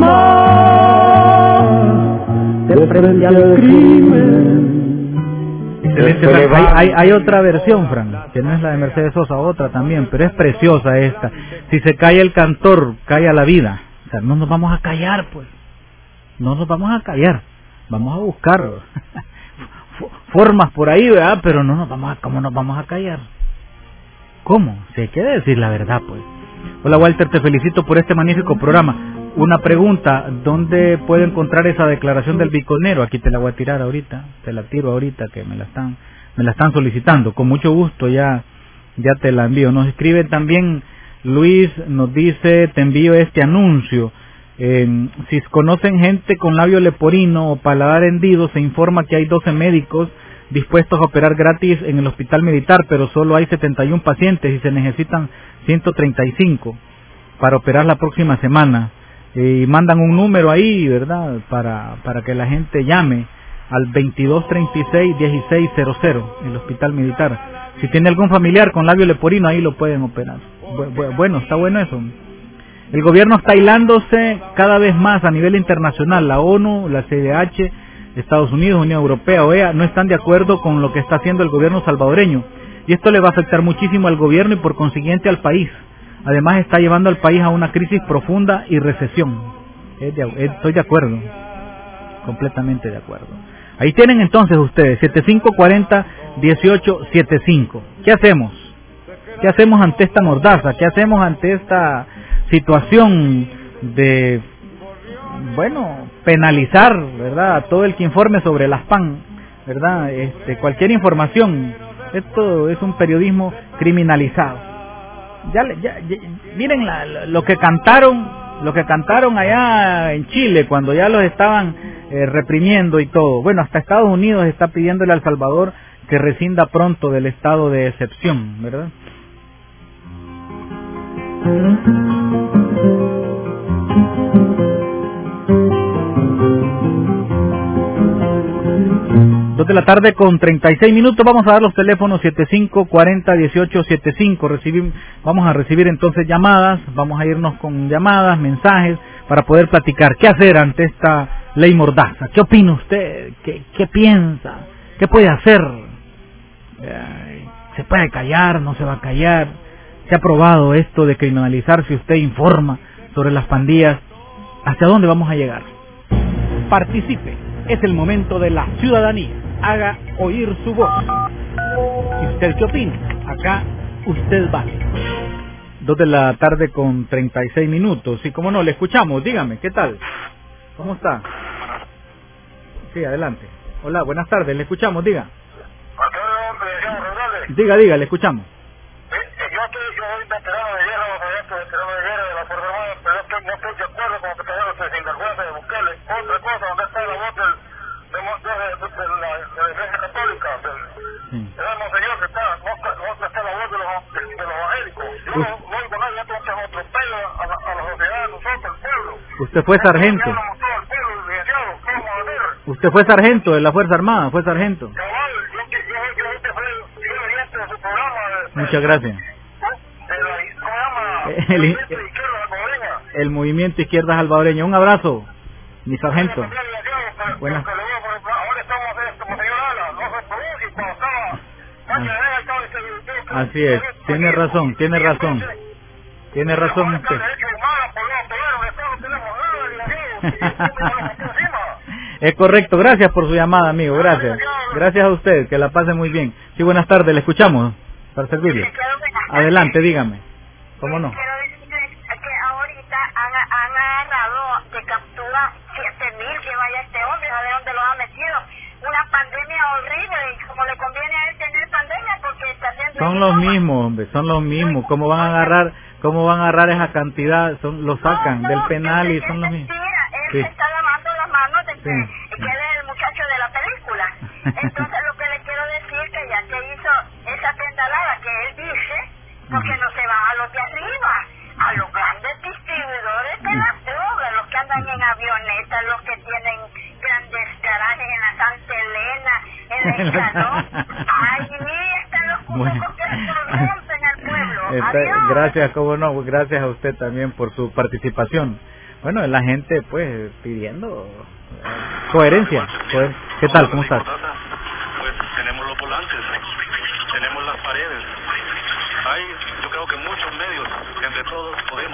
jamás de frente al crimen. Excelente, hay otra versión, Fran, que no es la de Mercedes Sosa, otra también, pero es preciosa esta. Si se calla el cantor, calla la vida. O sea, no nos vamos a callar, pues. No nos vamos a callar. Vamos a buscar formas por ahí, ¿verdad? Pero ¿cómo nos vamos a callar? ¿Cómo? Si hay que decir la verdad, pues. Hola, Walter, te felicito por este magnífico programa. Una pregunta, ¿dónde puedo encontrar esa declaración del biconero? Aquí te la voy a tirar ahorita, te la tiro ahorita que me la están solicitando. Con mucho gusto ya te la envío. Nos escribe también Luis, nos dice, te envío este anuncio. Si conocen gente con labio leporino o paladar hendido, se informa que hay 12 médicos dispuestos a operar gratis en el hospital militar, pero solo hay 71 pacientes y se necesitan 135 para operar la próxima semana. Y mandan un número ahí, ¿verdad?, para que la gente llame al 2236-1600, el hospital militar. Si tiene algún familiar con labio leporino, ahí lo pueden operar. Bueno, está bueno eso. El gobierno está aislándose cada vez más a nivel internacional. La ONU, la CDH, Estados Unidos, Unión Europea, OEA, no están de acuerdo con lo que está haciendo el gobierno salvadoreño. Y esto le va a afectar muchísimo al gobierno y por consiguiente al país. Además está llevando al país a una crisis profunda y recesión. Estoy de acuerdo, completamente de acuerdo. Ahí tienen entonces ustedes, 7540-1875. ¿Qué hacemos? ¿Qué hacemos ante esta mordaza? ¿Qué hacemos ante esta situación de, bueno, penalizar, ¿verdad?, a todo el que informe sobre las PAN, ¿verdad? Cualquier información. Esto es un periodismo criminalizado. Miren lo que cantaron allá en Chile cuando ya los estaban reprimiendo y todo. Bueno, hasta Estados Unidos está pidiéndole a El Salvador que rescinda pronto del estado de excepción, ¿verdad? Dos de la tarde con 36 minutos. Vamos a dar los teléfonos 7540-1875. Vamos a recibir entonces llamadas. Vamos a irnos con llamadas, mensajes, para poder platicar. ¿Qué hacer ante esta ley mordaza? ¿Qué opina usted? ¿Qué piensa? ¿Qué puede hacer? ¿Se puede callar? ¿No se va a callar? ¿Se ha probado esto de criminalizar si usted informa sobre las pandillas? ¿Hasta dónde vamos a llegar? Participe. Es el momento de la ciudadanía. Haga oír su voz. ¿Y usted qué opina? Acá usted vale. 2 de la tarde con 36 minutos. Sí, cómo no, le escuchamos. Dígame, ¿qué tal? ¿Cómo está? Sí, adelante. Hola, buenas tardes, le escuchamos, diga. Diga, le escuchamos. Yo soy veterano de guerra, veterano de guerra de la Fuerza Armada, pero es que no estoy de acuerdo con lo que está haciendo ese sinvergüenza de Bukele. Otra cosa, ¿dónde está la voz de la Iglesia Católica? El monseñor que está, no está la voz de los evangélicos. Yo no oigo nada, ya tengo atropello a la sociedad, a nosotros, al pueblo. Usted fue sargento. Usted fue sargento de la Fuerza Armada, fue sargento. Muchas gracias. El movimiento Izquierda Salvadoreña. Un abrazo, mi sargento. Buenas. Así es, tiene razón usted. Es correcto, gracias por su llamada, amigo, gracias a usted, que la pase muy bien. Sí, buenas tardes, le escuchamos, para servirle. Adelante, dígame, ¿cómo no? Quiero decirles que ahorita han agarrado de captura 7,000 que vaya este hombre, a ver dónde lo ha metido. Una pandemia horrible, y como le conviene a él tener pandemia, porque está haciendo... Son los mismos, hombre, son los mismos. ¿Cómo van a agarrar esa cantidad? Lo sacan del penal y son los mismos. Él se está lavando las manos de que él es el muchacho de la película. Entonces lo que le quiero decir que ya que hizo esa pendalada que él dice, porque no se va a los de arriba, a los grandes distribuidores de la droga, los que andan en avionetas, los que tienen grandes garajes en la Santa Elena, en el Escalón. Allí están los cucos que rompen al pueblo. Gracias, cómo no, gracias a usted también por su participación. Bueno, la gente pues pidiendo coherencia. ¿Qué tal? ¿Cómo estás? Pues tenemos los volantes, tenemos las paredes. Hay, yo creo que muchos medios que entre todos podemos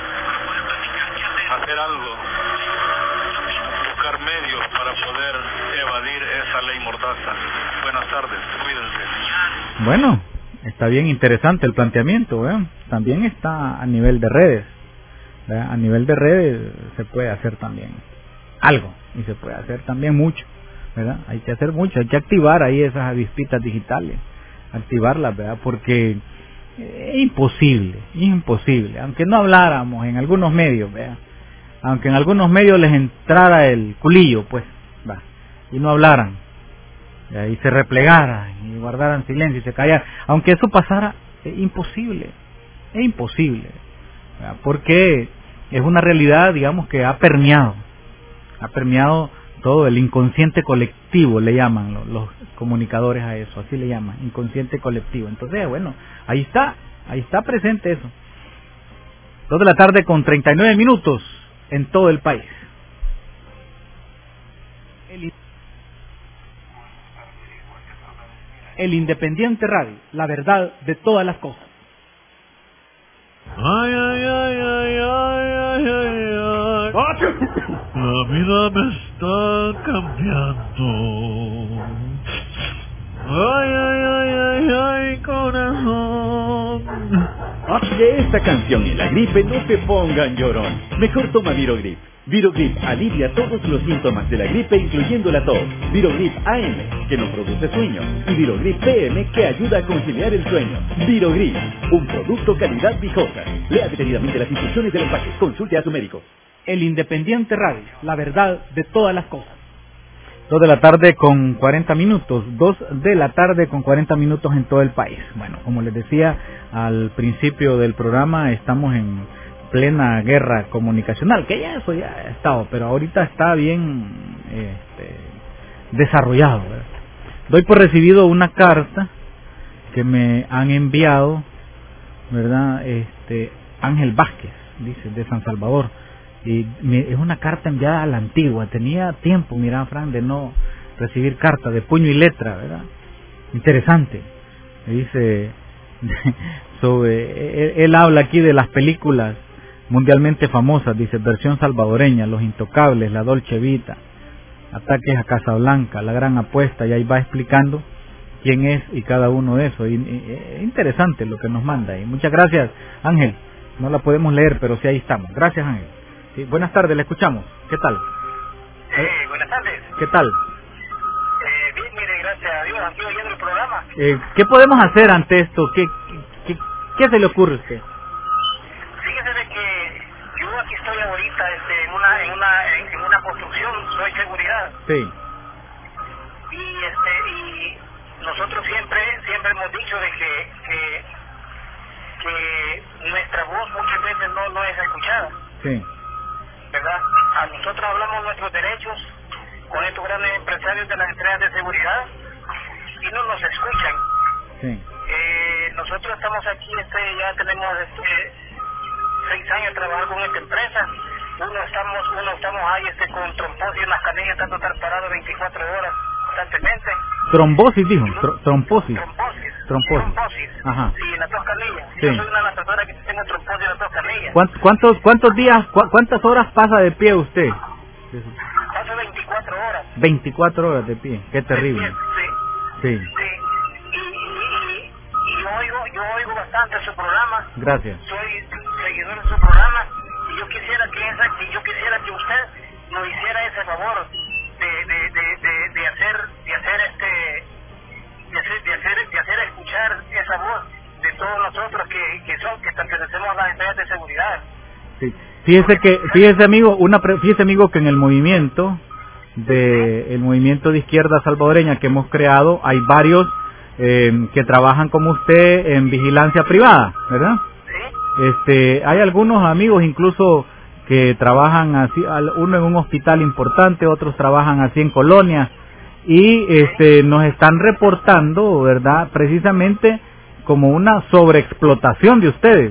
hacer algo, buscar medios para poder evadir esa ley mordaza. Buenas tardes, cuídense. Bueno, está bien interesante el planteamiento, ¿verdad? También está a nivel de redes. ¿Verdad? A nivel de redes se puede hacer también algo y se puede hacer también mucho, ¿verdad? Hay que hacer mucho, hay que activar ahí esas avispitas digitales, activarlas, ¿verdad? Porque es imposible, aunque no habláramos en algunos medios, ¿verdad? Aunque en algunos medios les entrara el culillo, pues, ¿verdad? Y no hablaran, ¿verdad? Y se replegaran y guardaran silencio y se callaran, aunque eso pasara, es imposible, ¿verdad? Porque es una realidad, digamos, que ha permeado todo el inconsciente colectivo, le llaman los comunicadores a eso, así le llaman, inconsciente colectivo. Entonces, bueno, ahí está presente eso. 2 de la tarde con 39 minutos en todo el país. El Independiente Radio, la verdad de todas las cosas. Ay, ay, ay, ay, ay, ay, ay, ay. La vida me está cambiando. Ay, ay, ay, ay, ay, corazón. Que esta canción y la gripe no te pongan llorón. Mejor toma Virogrip. Virogrip alivia todos los síntomas de la gripe, incluyendo la tos. Virogrip AM, que no produce sueño. Y Virogrip PM, que ayuda a conciliar el sueño. Virogrip, un producto calidad Vijosa. Lea detenidamente las instrucciones del empaque. Consulte a su médico. El Independiente Radio, la verdad de todas las cosas. 2 de la tarde con 40 minutos, 2 de la tarde con 40 minutos en todo el país. Bueno, como les decía al principio del programa, estamos en plena guerra comunicacional, que ya eso ya ha estado, pero ahorita está bien desarrollado, ¿verdad? Doy por recibido una carta que me han enviado, ¿verdad? Ángel Vázquez, dice, de San Salvador. Y es una carta enviada a la antigua. Tenía tiempo, mira, Fran, de no recibir carta de puño y letra, ¿verdad? Interesante. Dice sobre él habla aquí de las películas mundialmente famosas, dice, versión salvadoreña, Los Intocables, La Dolce Vita, Ataques a Casablanca, La Gran Apuesta, y ahí va explicando quién es y cada uno de esos. Interesante lo que nos manda. Y muchas gracias, Ángel. No la podemos leer, pero sí ahí estamos. Gracias, Ángel. Sí, buenas tardes, le escuchamos. ¿Qué tal? Buenas tardes. ¿Qué tal? Bien, mire, gracias a Dios, aquí oyendo el programa. ¿Qué podemos hacer ante esto? ¿Qué se le ocurre a usted? Fíjese de que yo aquí estoy ahorita en una construcción, soy seguridad. Sí. Y nosotros siempre hemos dicho de que nuestra voz muchas veces no es escuchada. Sí. ¿Verdad? A nosotros hablamos nuestros derechos con estos grandes empresarios de las empresas de seguridad y no nos escuchan. Sí. Nosotros estamos aquí, ya tenemos 6 años trabajando con esta empresa. Uno estamos ahí con trombosis en las canillas, tanto estar parado 24 horas constantemente. Trombosis, dijo. Trombosis. Ajá. Sí, en las 2 canillas. Sí. Yo soy una de las personas que tengo trombosis en las 2 canillas. ¿Cuántos días, cuántas horas pasa de pie usted? Paso 24 horas. 24 horas de pie, qué terrible. Sí. Yo oigo bastante su programa. Gracias. Soy seguidor de su programa y yo quisiera que usted nos hiciera ese favor de hacer escuchar esa voz de todos nosotros que pertenecemos a las empresas de seguridad. Sí. Fíjese amigo que en el movimiento de izquierda salvadoreña que hemos creado hay varios que trabajan como usted en vigilancia privada, ¿verdad? Sí. Hay algunos amigos incluso que trabajan así, uno en un hospital importante, otros trabajan así en colonias, y nos están reportando, ¿verdad?, precisamente como una sobreexplotación de ustedes.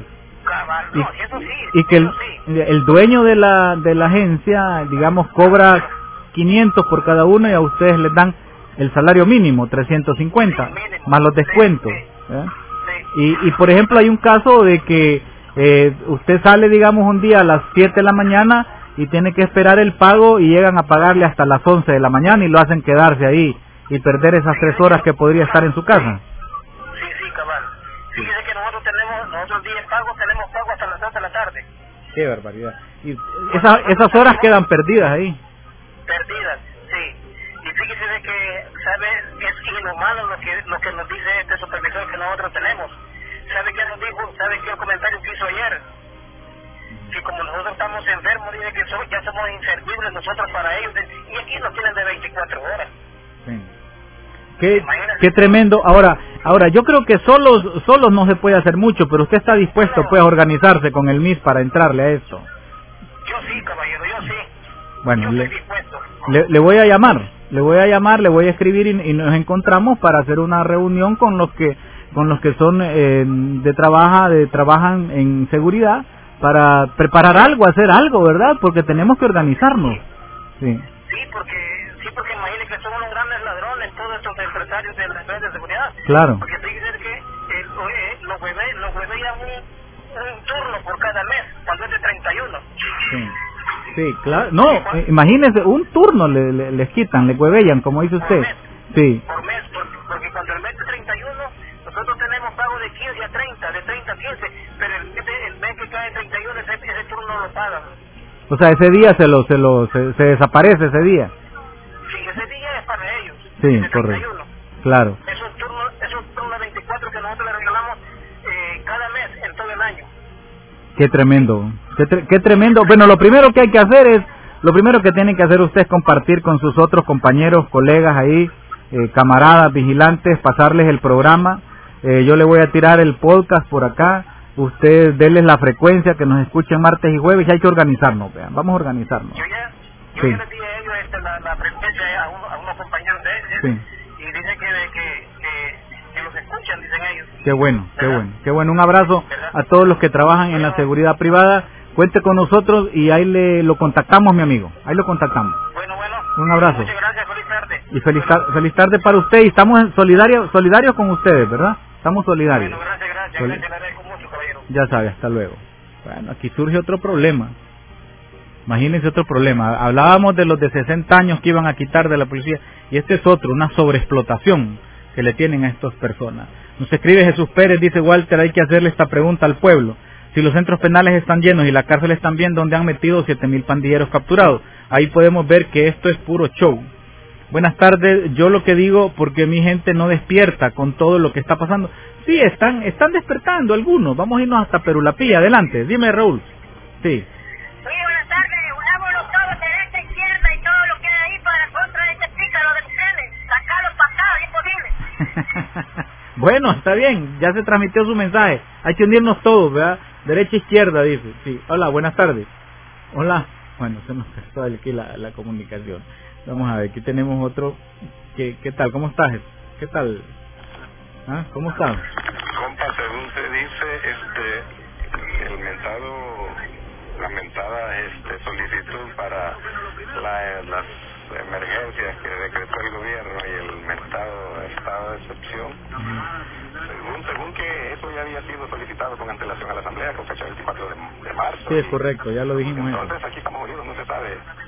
Y que el dueño de la agencia, digamos, cobra 500 por cada uno y a ustedes les dan el salario mínimo, 350, más los descuentos. Y por ejemplo hay un caso de que usted sale, digamos, un día a las 7 de la mañana y tiene que esperar el pago y llegan a pagarle hasta las 11 de la mañana y lo hacen quedarse ahí y perder esas 3 horas que podría estar en su casa. Sí, cabal. Fíjese que nosotros días pagos tenemos pago hasta las 2 de la tarde. Qué barbaridad. Y esas horas quedan perdidas ahí. Perdidas, sí. Y fíjese de que, ¿sabe? Es inhumano lo que nos dice este supervisor que nosotros tenemos. ¿Sabe qué nos dijo? ¿Sabe qué el comentario que hizo ayer? Que como nosotros estamos enfermos, dice que ya somos inservibles nosotros para ellos. Y aquí nos tienen de 24 horas. Sí. Qué tremendo. Ahora yo creo que solos no se puede hacer mucho, pero usted está dispuesto pues a organizarse con el MIS para entrarle a esto. Yo sí, caballero, yo sí. Bueno, yo estoy dispuesto. Le voy a llamar, le voy a escribir y nos encontramos para hacer una reunión con los que son trabajan en seguridad para preparar algo, hacer algo, ¿verdad? Porque tenemos que organizarnos. Sí. Sí, porque imagínense que son unos grandes ladrones todos estos empresarios de las empresas de seguridad. Claro. Porque fíjense que los huevean un turno por cada mes, cuando es de 31. Sí, claro. No, imagínense, un turno les quitan, le huevellan, como dice usted. Por mes. Sí. Por mes, porque cuando el mes de 31 Nosotros tenemos pago de 15 a 30, de 30 a 15, pero el mes que cae 31, ese turno no lo pagan. O sea, ese día se desaparece ese día. Sí, ese día es para ellos. Sí, correcto. Claro. Esos turnos 24 que nosotros le regalamos cada mes en todo el año. Qué tremendo. Qué tremendo. Bueno, lo primero que hay que hacer es, lo primero que tienen que hacer ustedes es compartir con sus otros compañeros, colegas ahí, camaradas, vigilantes, pasarles el programa. Yo le voy a tirar el podcast por acá. Ustedes denles la frecuencia que nos escuchen martes y jueves y hay que organizarnos, vean, vamos a organizarnos. Yo sí. ya les di a ellos la frecuencia a unos compañeros de ellos, sí. Y dicen que los escuchan, dicen ellos. Qué bueno, qué bueno, qué bueno. Un abrazo a todos los que trabajan en la seguridad privada. Cuente con nosotros y ahí lo contactamos, mi amigo. Ahí lo contactamos. Bueno. Un abrazo. Muchas gracias, feliz tarde. Y feliz tarde para usted. Y estamos solidarios con ustedes, ¿verdad? Estamos solidarios. Bueno, gracias, le agradezco mucho, caballero. Ya sabe, hasta luego. Bueno, aquí surge otro problema. Imagínense otro problema. Hablábamos de los de 60 años que iban a quitar de la policía. Y este es otro, una sobreexplotación que le tienen a estas personas. Nos escribe Jesús Pérez, dice Walter, hay que hacerle esta pregunta al pueblo. Si los centros penales están llenos y las cárceles también, donde han metido 7,000 pandilleros capturados, ahí podemos ver que esto es puro show. Buenas tardes, yo lo que digo, porque mi gente no despierta con todo lo que está pasando. Sí, están despertando algunos. Vamos a irnos hasta Perulapilla, adelante. Dime, Raúl. Sí. Muy buenas tardes, unámonos todos, derecha, izquierda y todo lo que hay ahí para contra este pícaro de ustedes. Sacarlos pasados, imposible. Bueno, está bien, ya se transmitió su mensaje. Hay que unirnos todos, ¿verdad? Derecha, izquierda, dice. Sí. Hola, buenas tardes. Hola. Bueno, se nos cortó aquí la comunicación. Vamos a ver, aquí tenemos otro. ¿Qué tal? ¿Cómo estás? ¿Qué tal? ¿Ah? ¿Cómo estás? Compa, según se dice, la mentada solicitud para las emergencias que decretó el gobierno y el mentado estado de excepción, según que eso ya había sido solicitado con antelación a la asamblea con fecha 24 de marzo. Sí, es correcto, ya lo dijimos. Entonces aquí estamos unidos, no se sabe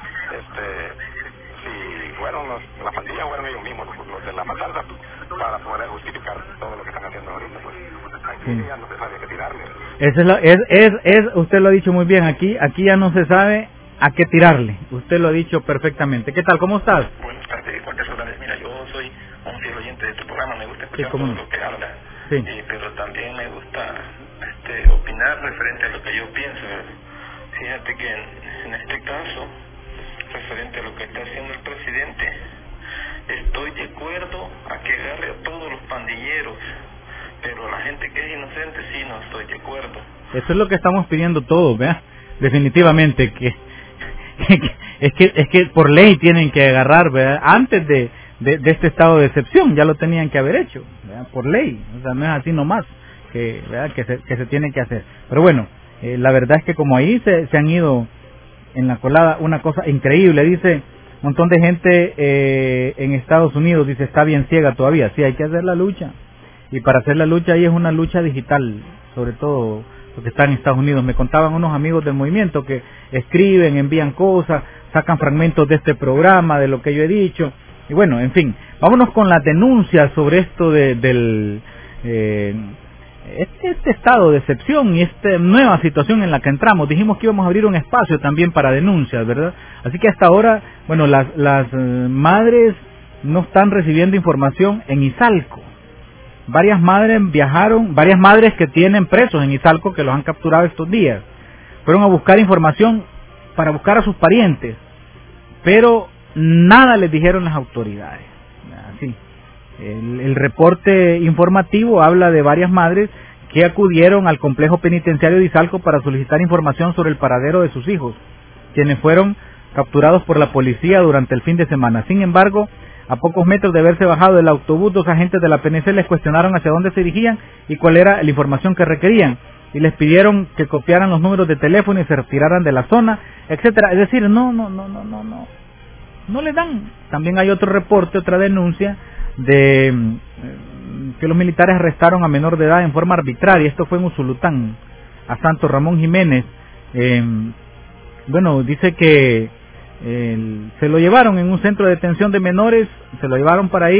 si fueron la pandilla, fueron ellos mismos los de la matanza para poder justificar todo lo que están haciendo ahorita, pues aquí ya no se sabe qué tirarle. Usted lo ha dicho muy bien, aquí ya no se sabe a qué tirarle. Usted lo ha dicho perfectamente. ¿Qué tal? ¿Cómo estás? Buenas tardes, Juan Carlos Morales. Mira, yo soy un fiel oyente de tu programa, me gusta escuchar todo lo que habla, pero también me gusta opinar referente a lo que yo pienso. Fíjate que en este caso, referente a lo que está haciendo el presidente, estoy de acuerdo a que agarre a todos los pandilleros, pero la gente que es inocente sí no estoy de acuerdo. Eso es lo que estamos pidiendo todos, ¿vea? Definitivamente que es que por ley tienen que agarrar, ¿verdad? Antes de este estado de excepción ya lo tenían que haber hecho, ¿verdad? Por ley, o sea, no es así nomás que, ¿verdad? que se tiene que hacer. Pero bueno, la verdad es que como ahí se han ido en la colada, una cosa increíble, dice un montón de gente en Estados Unidos, dice, está bien ciega todavía. Sí, hay que hacer la lucha, y para hacer la lucha ahí es una lucha digital, sobre todo los que están en Estados Unidos. Me contaban unos amigos del movimiento que escriben, envían cosas, sacan fragmentos de este programa, de lo que yo he dicho, y bueno, en fin, vámonos con las denuncias sobre esto del este estado de excepción y esta nueva situación en la que entramos. Dijimos que íbamos a abrir un espacio también para denuncias, ¿verdad? Así que hasta ahora, bueno, las madres no están recibiendo información en Izalco. Varias madres viajaron, varias madres que tienen presos en Izalco, que los han capturado estos días, fueron a buscar información para buscar a sus parientes, pero nada les dijeron las autoridades. Así. El reporte informativo habla de varias madres que acudieron al complejo penitenciario de Izalco para solicitar información sobre el paradero de sus hijos, quienes fueron capturados por la policía durante el fin de semana. Sin embargo, a pocos metros de haberse bajado del autobús, dos agentes de la PNC les cuestionaron hacia dónde se dirigían y cuál era la información que requerían, y les pidieron que copiaran los números de teléfono y se retiraran de la zona, etcétera. Es decir, no le dan. También hay otro reporte, otra denuncia de que los militares arrestaron a menor de edad en forma arbitraria. Esto fue en Usulután, a Santo Ramón Jiménez. Bueno, dice que se lo llevaron en un centro de detención de menores, se lo llevaron para ahí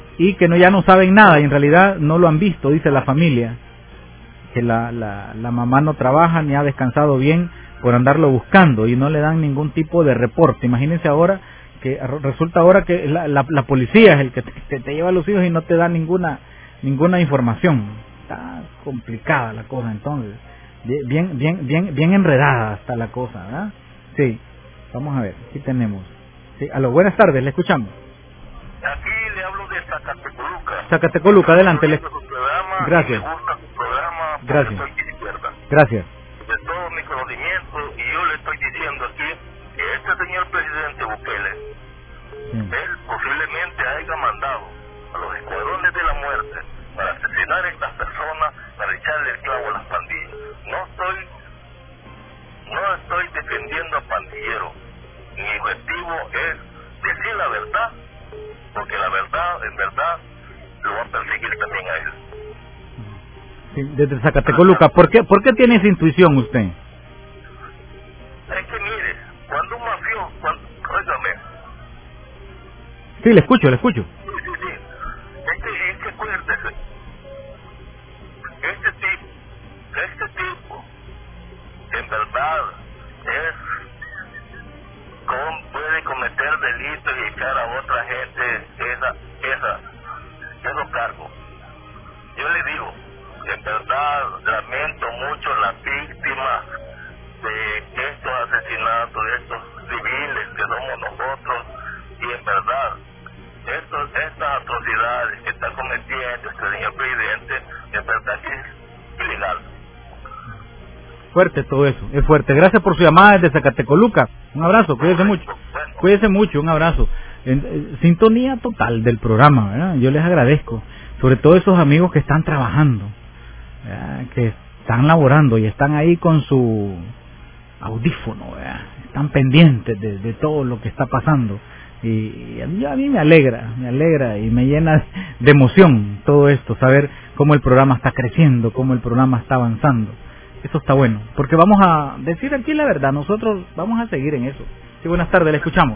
y que ya no saben nada y en realidad no lo han visto, dice la familia, que la mamá no trabaja ni ha descansado bien por andarlo buscando y no le dan ningún tipo de reporte. Imagínense ahora que resulta ahora que la policía es el que te lleva a los hijos y no te da ninguna información. Está complicada la cosa, entonces bien enredada está la cosa, ¿verdad? Sí, vamos a ver, aquí tenemos. Sí, aló, buenas tardes, le escuchamos. Aquí le hablo de Zacatecoluca. Zacatecoluca, adelante. Programa, gracias. me gusta su programa, gracias. Soy de izquierda. Gracias. De todo mi conocimiento, y yo le estoy diciendo aquí que este señor presidente Bukele, él posiblemente haya mandado a los escuadrones de la muerte para asesinar a estas personas, para echarle el clavo a las pandillas. No estoy defendiendo a pandilleros. Mi objetivo es decir la verdad, porque la verdad, en verdad, lo va a perseguir también a él. Sí, desde Zacatecoluca, ¿por qué tiene esa intuición usted? Es que mire, cuando un mafioso, óigame. Sí, le escucho. Sí. Es que acuérdese, este tipo, en verdad, puede cometer delitos y echar a otra gente esos cargos. Yo le digo, en verdad, lamento mucho las víctimas de estos asesinatos, de estos civiles que somos nosotros, y en verdad, estas atrocidades que está cometiendo este señor presidente, en verdad que es ilegal. Fuerte todo eso, es fuerte. Gracias por su llamada desde Zacatecoluca. Un abrazo, cuídese mucho. Cuídese mucho, un abrazo. Sintonía total del programa, ¿verdad? Yo les agradezco. Sobre todo esos amigos que están trabajando, ¿verdad? Que están laborando y están ahí con su audífono, ¿verdad? Están pendientes de todo lo que está pasando. Y a mí me alegra y me llena de emoción todo esto, saber cómo el programa está creciendo, cómo el programa está avanzando. Eso está bueno, porque vamos a decir aquí la verdad, nosotros vamos a seguir en eso. Sí, buenas tardes, le escuchamos.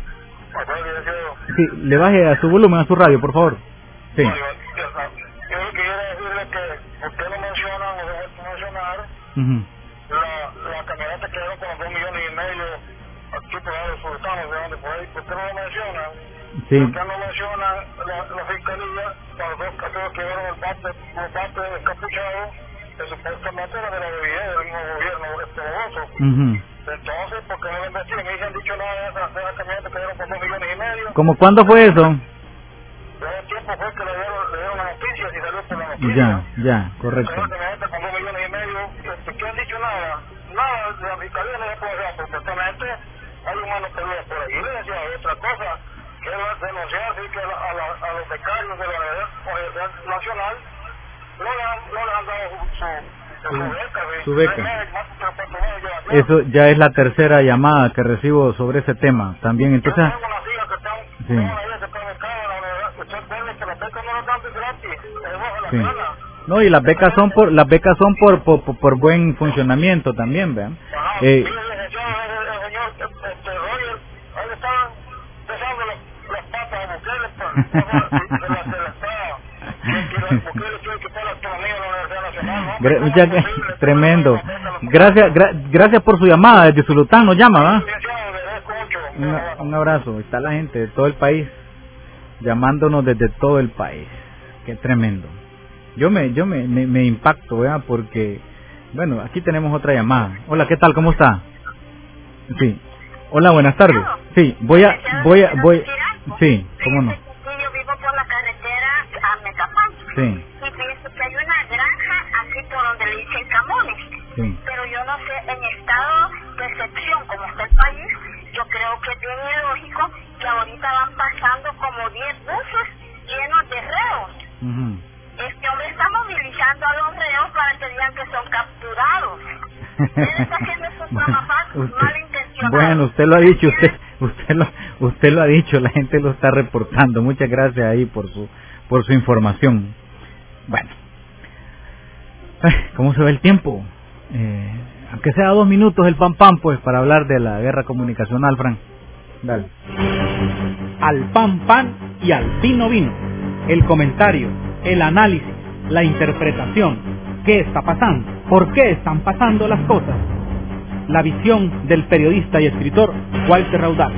Sí, le baje a su volumen, a su radio, por favor. Sí. Yo quería decirle que usted lo menciona, o debe mencionar, la camioneta que dieron con los 2,5 millones aquí por ahí de Sultanos, de donde por ahí, usted no lo menciona. Sí. Usted no menciona la fiscalía, para los dos casos que dieron el bate descapuchado, que supuestamente era de la BBE, del mismo gobierno Bogoso. Entonces, ¿por qué no lo investigan? Y han dicho nada de esa camioneta que dieron por 2,5 millones. ¿Cómo cuándo fue eso? Todo el tiempo fue que le dieron las noticias y salió por la noticia. Ya, correcto. Esa camioneta con 2,5 millones, ¿qué han dicho nada? Nada, de la fiscalía no se puede hacer, porque supuestamente hay humanos perdidos por la iglesia y otra cosa. Quiero denunciar así que a los becarios de la Universidad Nacional no le han dado su beca. Eso ya es la tercera llamada que recibo sobre ese tema también. Entonces, sí. No, y las becas son por buen funcionamiento también, vean. El señor Roger, ahí estaban besando las patas a Bukele, tremendo. Gracias por su llamada desde Zulután, nos llama, ¿va? Un abrazo. Está la gente de todo el país llamándonos desde todo el país. Qué tremendo. Yo me impacto, ¿verdad? Porque, bueno, aquí tenemos otra llamada. Hola, ¿qué tal? ¿Cómo está? Sí. Hola, buenas tardes. Sí, voy. Sí, ¿cómo no? Yo vivo por la carretera a Metapán. Sí. Y pienso que hay una granja aquí por donde le dicen Camones. Sí. Pero yo no sé, en estado de excepción como está el país, yo creo que es bien ilógico que ahorita van pasando como 10 buses llenos de reos. Este hombre está movilizando a los reos para que digan que son capturados. Él está haciendo sus trabajos malintencionados. Bueno, usted lo ha dicho, usted lo ha dicho, la gente lo está reportando. Muchas gracias ahí por su información. Bueno, ¿cómo se ve el tiempo? Aunque sea 2 minutos el pam pues para hablar de la guerra comunicacional, Frank. Dale. Al pan y al vino. el comentario, el análisis, la interpretación. ¿Qué está pasando? ¿Por qué están pasando las cosas? La visión del periodista y escritor Walter Raudal.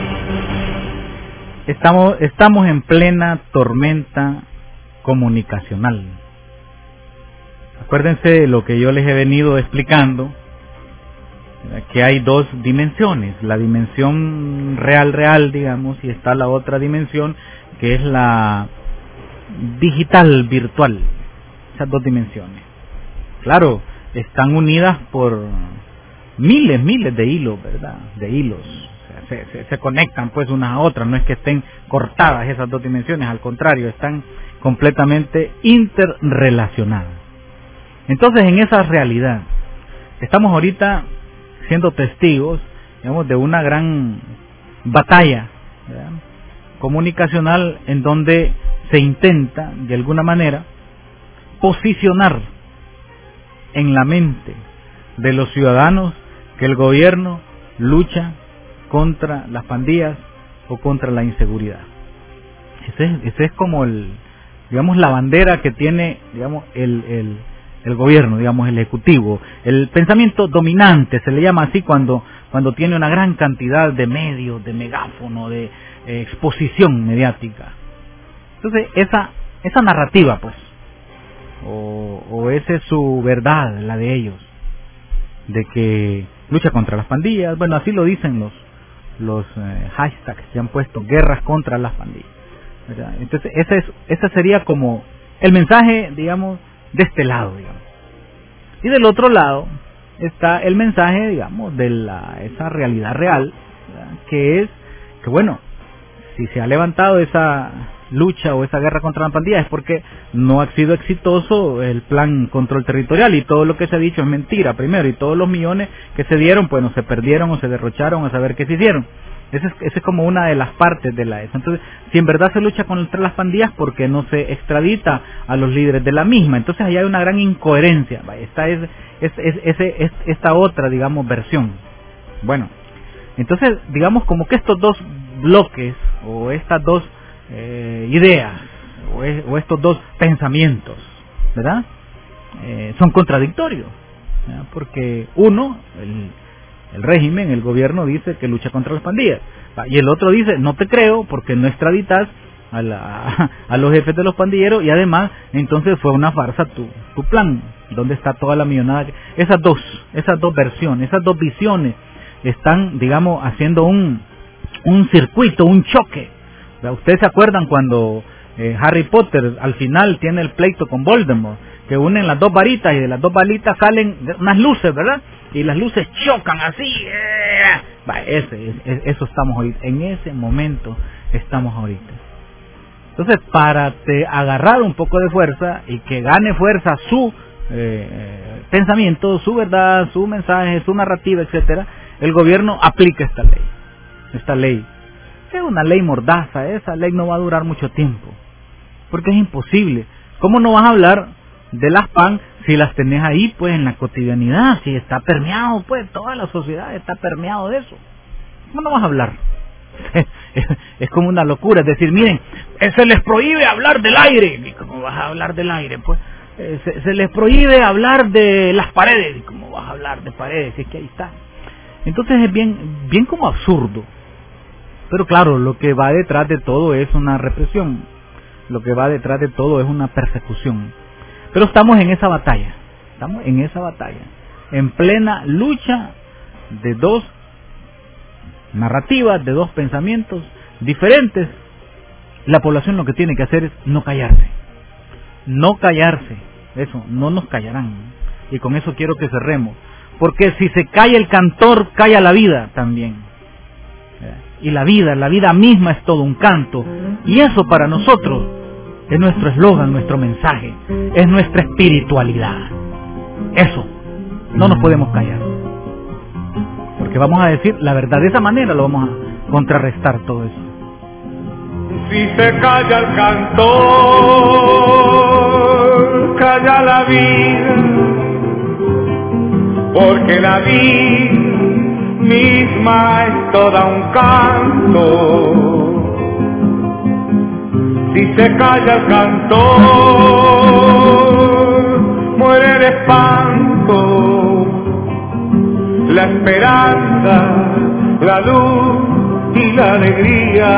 Estamos en plena tormenta comunicacional. Acuérdense de lo que yo les he venido explicando, que hay dos dimensiones, la dimensión real, digamos, y está la otra dimensión que es la digital, virtual. Esas dos dimensiones, claro, están unidas por miles de hilos, ¿verdad? De hilos, o sea, se conectan pues unas a otras, no es que estén cortadas esas dos dimensiones, al contrario, están completamente interrelacionadas. Entonces, en esa realidad, estamos ahorita siendo testigos, digamos, de una gran batalla, ¿verdad?, comunicacional, en donde se intenta, de alguna manera, posicionar en la mente de los ciudadanos que el gobierno lucha contra las pandillas o contra la inseguridad. Ese es como digamos, la bandera que tiene, digamos, el gobierno, digamos, el ejecutivo, el pensamiento dominante, se le llama así cuando tiene una gran cantidad de medios, de megáfono, de exposición mediática. Entonces, esa narrativa, pues, o esa es su verdad, la de ellos, de que lucha contra las pandillas. Bueno, así lo dicen los hashtags que han puesto, guerras contra las pandillas, ¿verdad? Entonces ese sería como el mensaje, digamos, de este lado, digamos. Y del otro lado está el mensaje, digamos, de esa realidad real, ¿verdad?, que es que, bueno, si se ha levantado esa lucha o esa guerra contra la pandilla es porque no ha sido exitoso el plan control territorial, y todo lo que se ha dicho es mentira primero, y todos los millones que se dieron, pues no se perdieron o se derrocharon a saber qué se hicieron. Esa es como una de las partes de eso. Entonces, si en verdad se lucha contra las pandillas, ¿por qué no se extradita a los líderes de la misma? Entonces ahí hay una gran incoherencia. Esta otra, digamos, versión. Bueno, entonces, digamos, como que estos dos bloques o estas dos ideas o estos dos pensamientos, ¿verdad?, son contradictorios, ¿verdad? Porque uno, el régimen, el gobierno dice que lucha contra las pandillas, y el otro dice, no te creo porque no extraditas a los jefes de los pandilleros, y además entonces fue una farsa tu plan. ¿Dónde está toda la millonada? Esas dos versiones, esas dos visiones están, digamos, haciendo un circuito, un choque. Ustedes se acuerdan cuando Harry Potter al final tiene el pleito con Voldemort, que unen las dos varitas y de las dos varitas salen unas luces, ¿verdad? Y las luces chocan así. Eso estamos ahorita, en ese momento estamos ahorita. Entonces, para agarrar un poco de fuerza y que gane fuerza su pensamiento, su verdad, su mensaje, su narrativa, etcétera, el gobierno aplica esta ley. Es una ley mordaza, esa ley no va a durar mucho tiempo, porque es imposible. ¿Cómo no vas a hablar de las PAN si las tenés ahí, pues, en la cotidianidad? Si está permeado, pues, toda la sociedad está permeado de eso. ¿Cómo no vas a hablar? Es como una locura, es decir, miren, se les prohíbe hablar del aire. ¿Y cómo vas a hablar del aire? Pues se les prohíbe hablar de las paredes. ¿Y cómo vas a hablar de paredes? Es que ahí está. Entonces es bien como absurdo. Pero claro, lo que va detrás de todo es una represión, lo que va detrás de todo es una persecución. Pero estamos en esa batalla, en plena lucha de dos narrativas, de dos pensamientos diferentes. La población lo que tiene que hacer es no callarse, eso, no nos callarán. Y con eso quiero que cerremos, porque si se calla el cantor, calla la vida también. Y la vida misma es todo un canto, y eso para nosotros es nuestro eslogan, nuestro mensaje, es nuestra espiritualidad. Eso, no nos podemos callar, porque vamos a decir la verdad, de esa manera lo vamos a contrarrestar todo eso. Si se calla el cantor, calla la vida, porque la vida misma es toda un canto. Si se calla el cantor, muere el espanto, la esperanza, la luz y la alegría.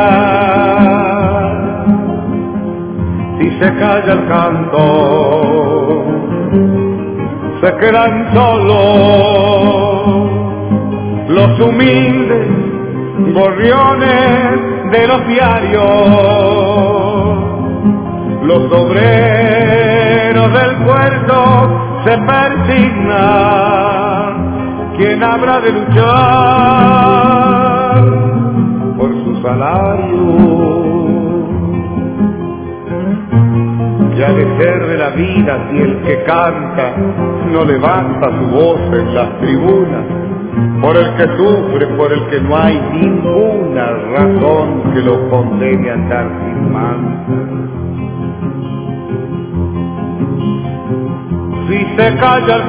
Si se calla el cantor, se quedan solos los humildes gorriones de los diarios. Los obreros del puerto se persignan. ¿Quién habrá de luchar por su salario? Ya de ser de la vida si el que canta no levanta su voz en las tribunas, por el que sufre, por el que no hay ninguna razón que lo condene a andar sin manta. Si se calla el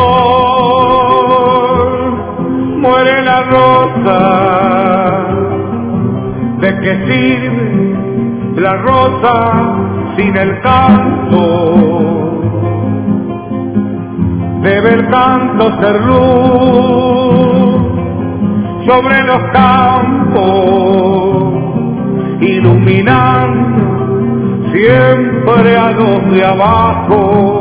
cantor, muere la rosa. ¿De qué sirve la rosa sin el canto? Debe el canto ser luz sobre los campos, iluminando siempre a los de abajo.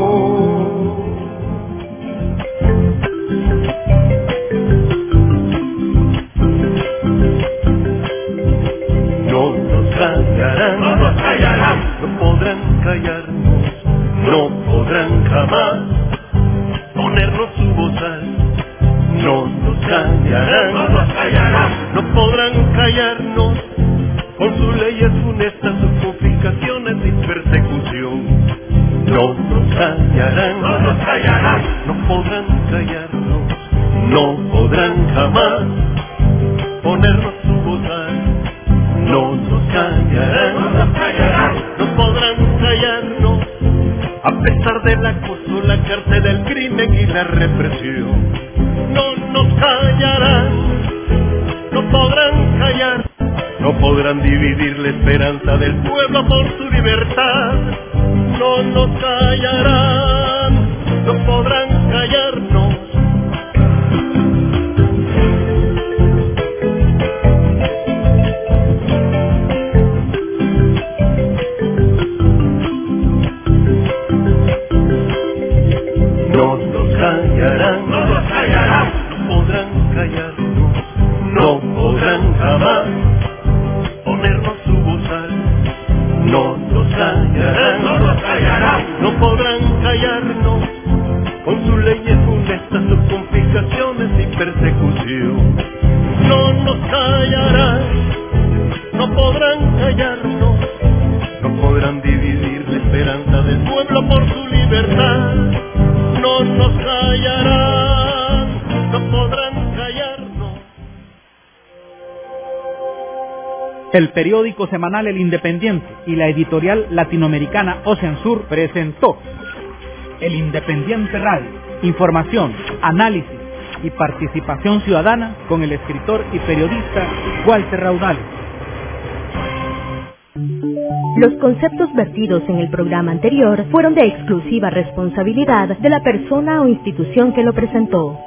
No podrán callarnos, no podrán jamás ponernos su bozal, no nos callarán, no podrán callarnos con sus leyes funestas, sus confiscaciones y persecución, no nos callarán, no podrán callarnos, no podrán jamás ponernos su bozal, no nos callarán, no podrán callarnos a pesar del acoso, la cárcel, del crimen y la represión. No nos callarán, no podrán callar, no podrán dividir la esperanza del pueblo por su libertad. No nos callarán, no podrán callarnos. No podrán jamás ponernos su bozal, no nos callarán, no podrán callarnos con sus leyes funestas, sus confiscaciones y persecución. No nos callarán, no podrán callarnos, no podrán dividir la esperanza del pueblo por su libertad. No nos callarán, no podrán callarnos. El periódico semanal El Independiente y la editorial latinoamericana Ocean Sur presentó El Independiente Radio. Información, análisis y participación ciudadana con el escritor y periodista Walter Raudales. Los conceptos vertidos en el programa anterior fueron de exclusiva responsabilidad de la persona o institución que lo presentó.